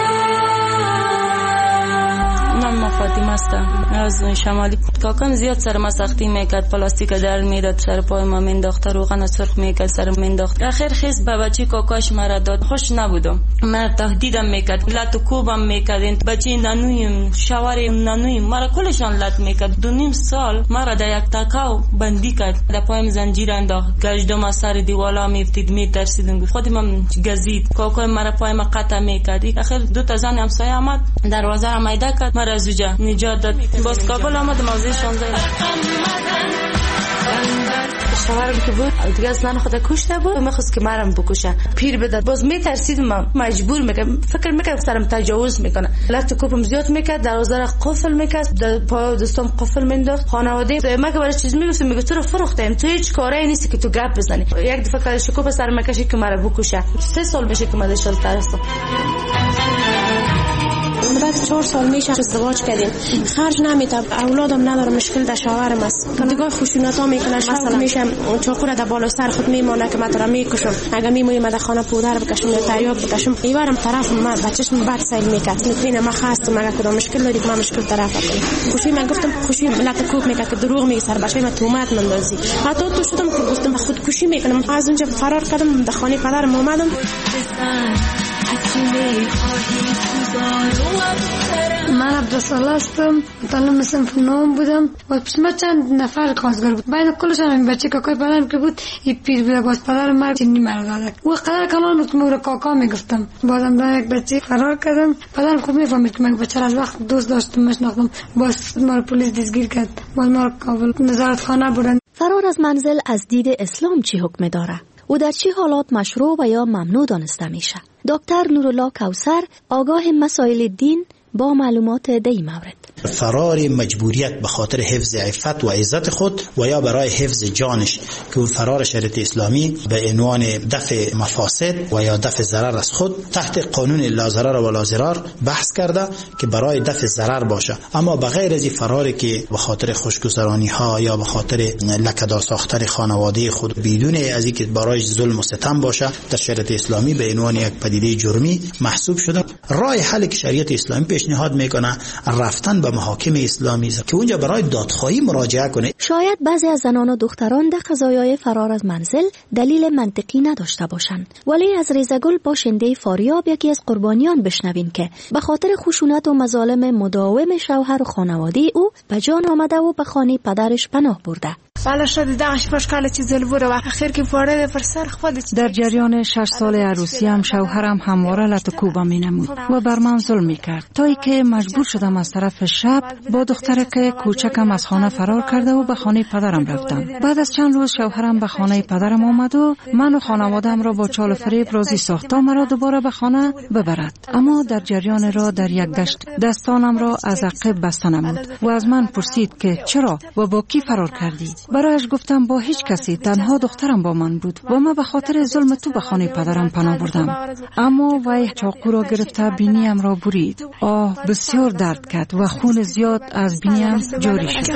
من فاطمه هستم از شمالی. کاکم زیاد سر ما سختی میکرد، پلاستیک در میداد سر پای ما مینداخت، روغن سرخ میکرد سر مینداخت. آخر خیس به بچه کاکاش مرا داد. خوش نبودم، من تهدیدم میکرد، لط و کوبم میکرد. بچه نانویم شوار نانویم مرا کلشان لط میکرد. دو نیم سال مرا در یک تاکاو بندی کرد، در پایم زنجیر انداخت، گشتم سر دیوالا میفتید میترسیدم. خودم هم گزید، کاکای مرا پایم قطع میکرد. آخر دو تا زن همسایه آمد دروازه را میده کرد، مرا از اونجا نجات داد. باز کابل آمد موضوع شانزده شوهرم که بود دیگه زن خود کشته بود، میخواست که مرم بکشه، پیر بده. باز میترسیدم، من مجبور میکردم، فکر میکردم سرم تجاوز میکنه. لطو کوپم زیاد میکرد، دروازه را قفل میکرد، در پای دستم قفل مینداخت. خانواده ما که برای چیز میگفتم، میگه تو رو فروختیم، تو هیچ کاری نیستی که تو گپ بزنی. یک دفعه که شکوپ سر مکشید که مرا بکشه. سه سال میشه که من شلتر هستم. بعد چهار سال میشه ازدواج کردیم، خرج نمیتم، اولادم ندارم، مشکل در شوهرم است. دیگه خشونت ها میکنه، مثلا میشم چاقو را در بالا سر خود میمونه که من تو را میکشم. اگه میمونی من در خانه پودر بکشم یا تریاک بکشم، ایوارم طرف من بچه‌م بعد سیل میکرد. میبینم من خستم، اگه کدام مشکل داری من مشکل طرف کنم. خوشی من گفتم خوشی لط کوب میکرد که دروغ میگه، سر بچه من تومت مندازی. حتی تو شدم که گفتم خودکشی میکنم. از اونجا فرار کردم، در خانه پدرم اومدم. من عبدالساله هستم، متعلم صنف نهم بودم و پیش من چند نفر کارگر بود. بین کلشان این بچه کاکای پدرم که بود این پیر بود. باز پدرم مرد چینی مرا داد و قدر کلان بود که من کاکا میگفتم. بازم در یک بچه فرار کردم. پدرم خوب میفهمید که من بچه از وقت دوست داشتم میشناختم. باز ما پلیس دستگیر کرد، باز ما کابل نظارت خانه بردن. فرار از منزل از دید اسلام چی حکم داره و در چه حالات مشروع و یا ممنوع دانسته میشه؟ دکتر نورالله کوثر، آگاه مسائل دین، با معلومات در این مورد. فرار مجبوریت به خاطر حفظ عفت و عزت خود و یا برای حفظ جانش که فرار شریعت اسلامی به عنوان دفع مفاسد و یا دفع ضرر از خود تحت قانون لا ضرر و لا ضرار بحث کرده که برای دفع ضرر باشه. اما به غیر از این فراری که به خاطر خوشگذرانی ها یا به خاطر لکه‌دار ساختن خانواده خود بدون از اینکه برای ظلم و ستم باشه در شریعت اسلامی به عنوان یک پدیده جرمی محسوب شده. راه حلی که شریعت اسلامی پیشنهاد میکنه رفتن به محاکم اسلامی که اونجا برای دادخواهی مراجعه کنه. شاید بعضی از زنان و دختران در قضایای فرار از منزل دلیل منطقی نداشته باشند، ولی از ریزگل با شنده فاریاب یکی از قربانیان بشنویم که به خاطر خشونت و مظالم مداوم شوهر و خانواده او به جان آمده و به خانه پدرش پناه برده. بالا شد داغش پشکال چیز البوره و اخیر که فاره پر سر خود. در جریان شش سال عروسی هم شوهرم همواره لطکوبم می نمود و بر من ظلم می کرد تا ای که مجبور شدم از طرف شب با دختره که کوچکم از خانه فرار کرده و به خانه پدرم رفتم. بعد از چند روز شوهرم به خانه پدرم آمد و من و خانواده‌ام را با چال و فریب راضی ساخت تا مرا دوباره به خانه ببرد. اما در جریان را در یک دشت دستانم را از عقب بسته نمود و از من پرسید که چرا و با کی فرار کردی؟ برایش گفتم با هیچ کسی، تنها دخترم با من بود و من به خاطر ظلم تو به خانه پدرم پناه بردم. اما وی چاقو را گرفته بینیم را برید. آه بسیار درد کرد و خون زیاد از بینیم جاری شد.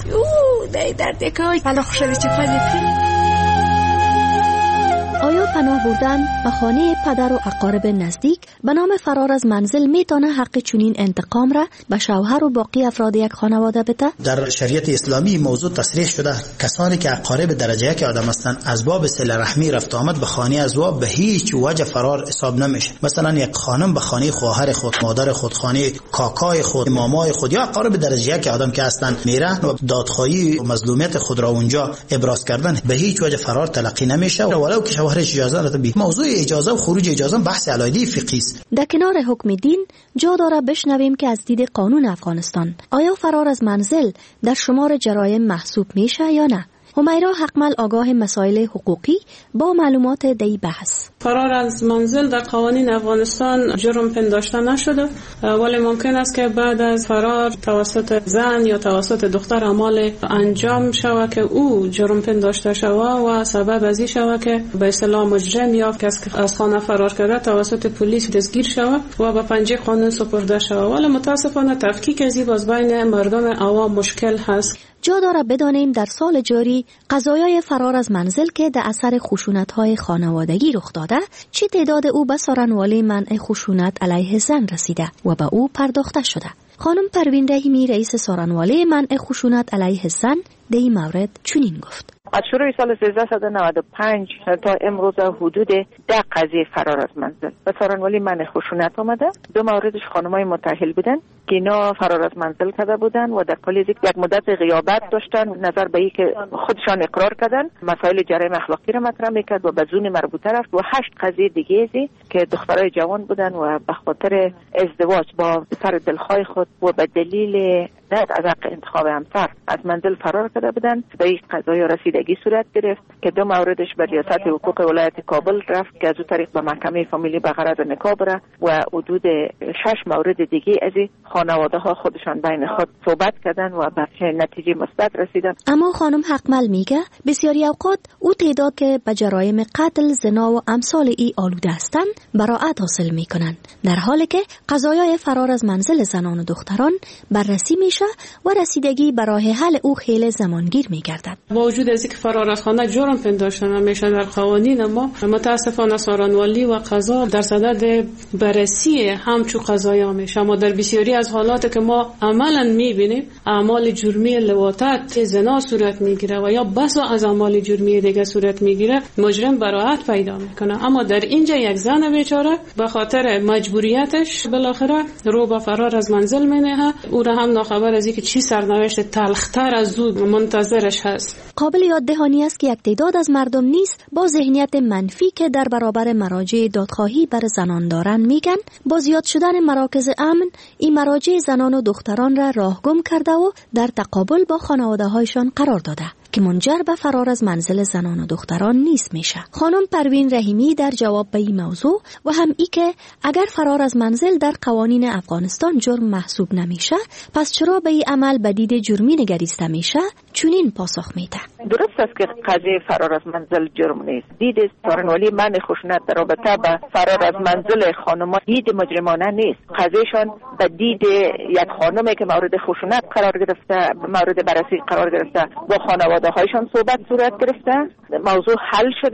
آیا پناه بردن به خانه پدر و اقارب نزدیک به نام فرار از منزل میتونه حق چنین انتقام را به شوهر و باقی افراد یک خانواده بده؟ در شریعت اسلامی موضوع تصریح شده کسانی که اقارب درجه یک آدم هستند از باب صله رحمی رفت آمد به خانه ازواج به هیچ وجه فرار حساب نمیشه. مثلا یک خانم به خانه خواهر خود، مادر خود، خانه کاکای خود، مامای خود یا اقارب درجه یک آدم که هستند میرن و دادخواهی و مظلومیت خود را اونجا ابراز کردن به هیچ وجه فرار تلقی نمیشه ولو که شوهرش اجازه نداده. موضوع اجازه و خروج اجازه بحث علیحده فقهی است. در کنار حکم دین جا داره بشنویم که از دید قانون افغانستان آیا فرار از منزل در شمار جرایم محسوب میشه یا نه؟ همیرا حقمل آگاه مسائل حقوقی با معلومات دی بحث. فرار از منزل در قوانین افغانستان جرم پنداشته نشده، ولی ممکن است که بعد از فرار توسط زن یا توسط دختر اعمال انجام شود که او جرم پنداشته شود و سبب از این شود که به اصطلاح مجرم یا کسی که از خانه فرار کرده توسط پلیس دستگیر شود و به پنجه قانون سپرده شود. ولی متاسفانه تفکیک از این باز بین مردم عوام مشکل هست. جا داره بدانیم در سال جاری قضایای فرار از منزل که در اثر خشونت‌های خانوادگی رخ داده چه تعداد او به سارنواله منع خشونت علیه زن رسیده و به او پرداخته شده. خانم پروین رحیمی رئیس سارنواله منع خشونت علیه زن در این مورد چنین گفت: از شروع سال سیزده و نود و پنج تا امروز حدود ده قضیه فرار از منزل به سارنوالی منع خشونت آمده. دو موردش خانمای متأهل بودن که اینا فرار از منزل کرده بودن و در کل یک مدت غیابت داشتن، نظر به این که خودشان اقرار کردن مسائل جرایم اخلاقی را مطرح میکرد و به زون مربوطه رفت. و هشت قضیه دیگه ازی که دخترای جوان بودن و به خاطر ازدواج با پسر دلخواه خود و به دلیل نه از حق انتخاب همسر از منزل فرار کرده بودن. به این قضایا رسیدگی صورت گرفت که دو موردش به ریاست حقوق ولایت کابل رفت که از اون طریق به محکمه فامیلی به غرض نکاح بره و حدود شش مورد دیگه از خانواده ها خودشان بین خود صحبت کردن و به نتیجه مثبت رسیدن. اما خانم حقمل میگه بسیاری اوقات او تعداد که به جرایم قتل، زنا و امثال ای آلوده هستند براءت حاصل میکنن، در حالی که قضایای فرار از منزل زنان و دختران بررسی میشه و رسیدگی به راه حل او خیلی زمانگیر میگردد. با وجود از اینکه فرار از خانه جرم پنداشته نمیشه در قوانین، اما متاسفانه سارنوالی و قضا در صدد بررسی همچون قضایا میشه. اما در بسیاری از حالات که ما عملا میبینیم اعمال جرمی لواطت، زنا صورت میگیره و یا بسا از اعمال جرمی دیگه صورت میگیره، مجرم براءت پیدا میکنه. اما در اینجا یک زن بیچاره به خاطر مجبوریتش بالاخره رو به فرار از منزل مینه، او را هم ناخبر از اینکه چی سرنوشت تلختر از او منتظرش هست. قابل یاد دهانی است که یک تعداد از مردم نیز با ذهنیت منفی که در برابر مراجع دادخواهی بر زنان دارند میگن با زیاد شدن مراکز امن این مراجع زنان و دختران را راهگم کرده و در تقابل با خانواده هایشان قرار داده که منجر به فرار از منزل زنان و دختران نیست میشه. خانم پروین رحیمی در جواب به این موضوع و هم ای که اگر فرار از منزل در قوانین افغانستان جرم محسوب نمیشه، پس چرا به این عمل به دید جرمی نگریسته میشه، چنین پاسخ میده: درست است که قضیه فرار از منزل جرم نیست. دید سارنوالی منع خشونت در رابطه با فرار از منزل خانم‌ها دید مجرمانه نیست. قضیهشان به دید یک خانمی که مورد خشونت قرار گرفته، مورد بررسی قرار گرفته، با خانواده هایشان صحبت صورت گرفته، موضوع حل شده،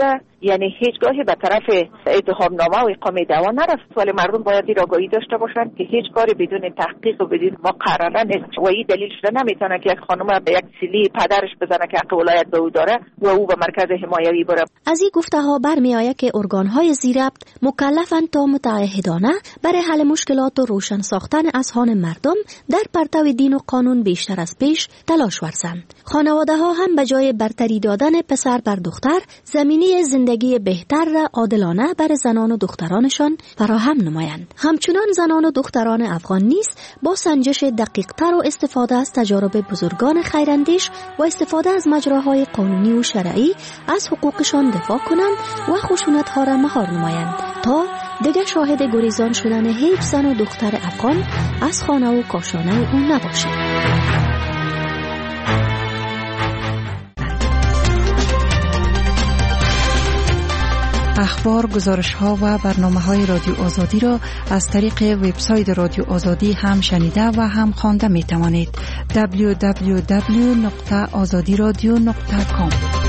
یعنی هیچگاهی به طرف اتهامنامه و اقامه دعوا نرفت، ولی مردم باید این آگاهی داشته باشند که هیچ کاری بدون تحقیق و بدون مقرره نیست و این دلیل شده نمیتونه که یک خانم به یک سیلی پدرش بزنه که حق ولایت به او داره و او به مرکز حمایوی بره. از این گفته ها برمیآید که ارگان‌های زیربط مکلفند تا متعهدانه برای حل مشکلات و روشن ساختن اذهان مردم در پرتو دین و قانون بیشتر از پیش تلاش ورزند. خانواده ها هم به جای برتری دادن پسر بر دختر، زمینه زندگی بهتر را عادلانه بر زنان و دخترانشان فراهم نمایند. همچنان زنان و دختران افغان نیز با سنجش دقیق‌تر و استفاده از تجارب بزرگان خیراندیش و استفاده از مجراهای قانونی و شرعی از حقوقشان دفاع کنند و خشونت‌ها را مهار نمایند تا دیگر شاهد گریزان شدن هیچ زن و دختر افغان از خانه و کاشانه او نباشد. اخبار، گزارش‌ها و برنامه‌های رادیو آزادی را از طریق وبسایت رادیو آزادی هم شنیده و هم خوانده می‌توانید. دبلیو دبلیو دبلیو دات آزادی رادیو دات کام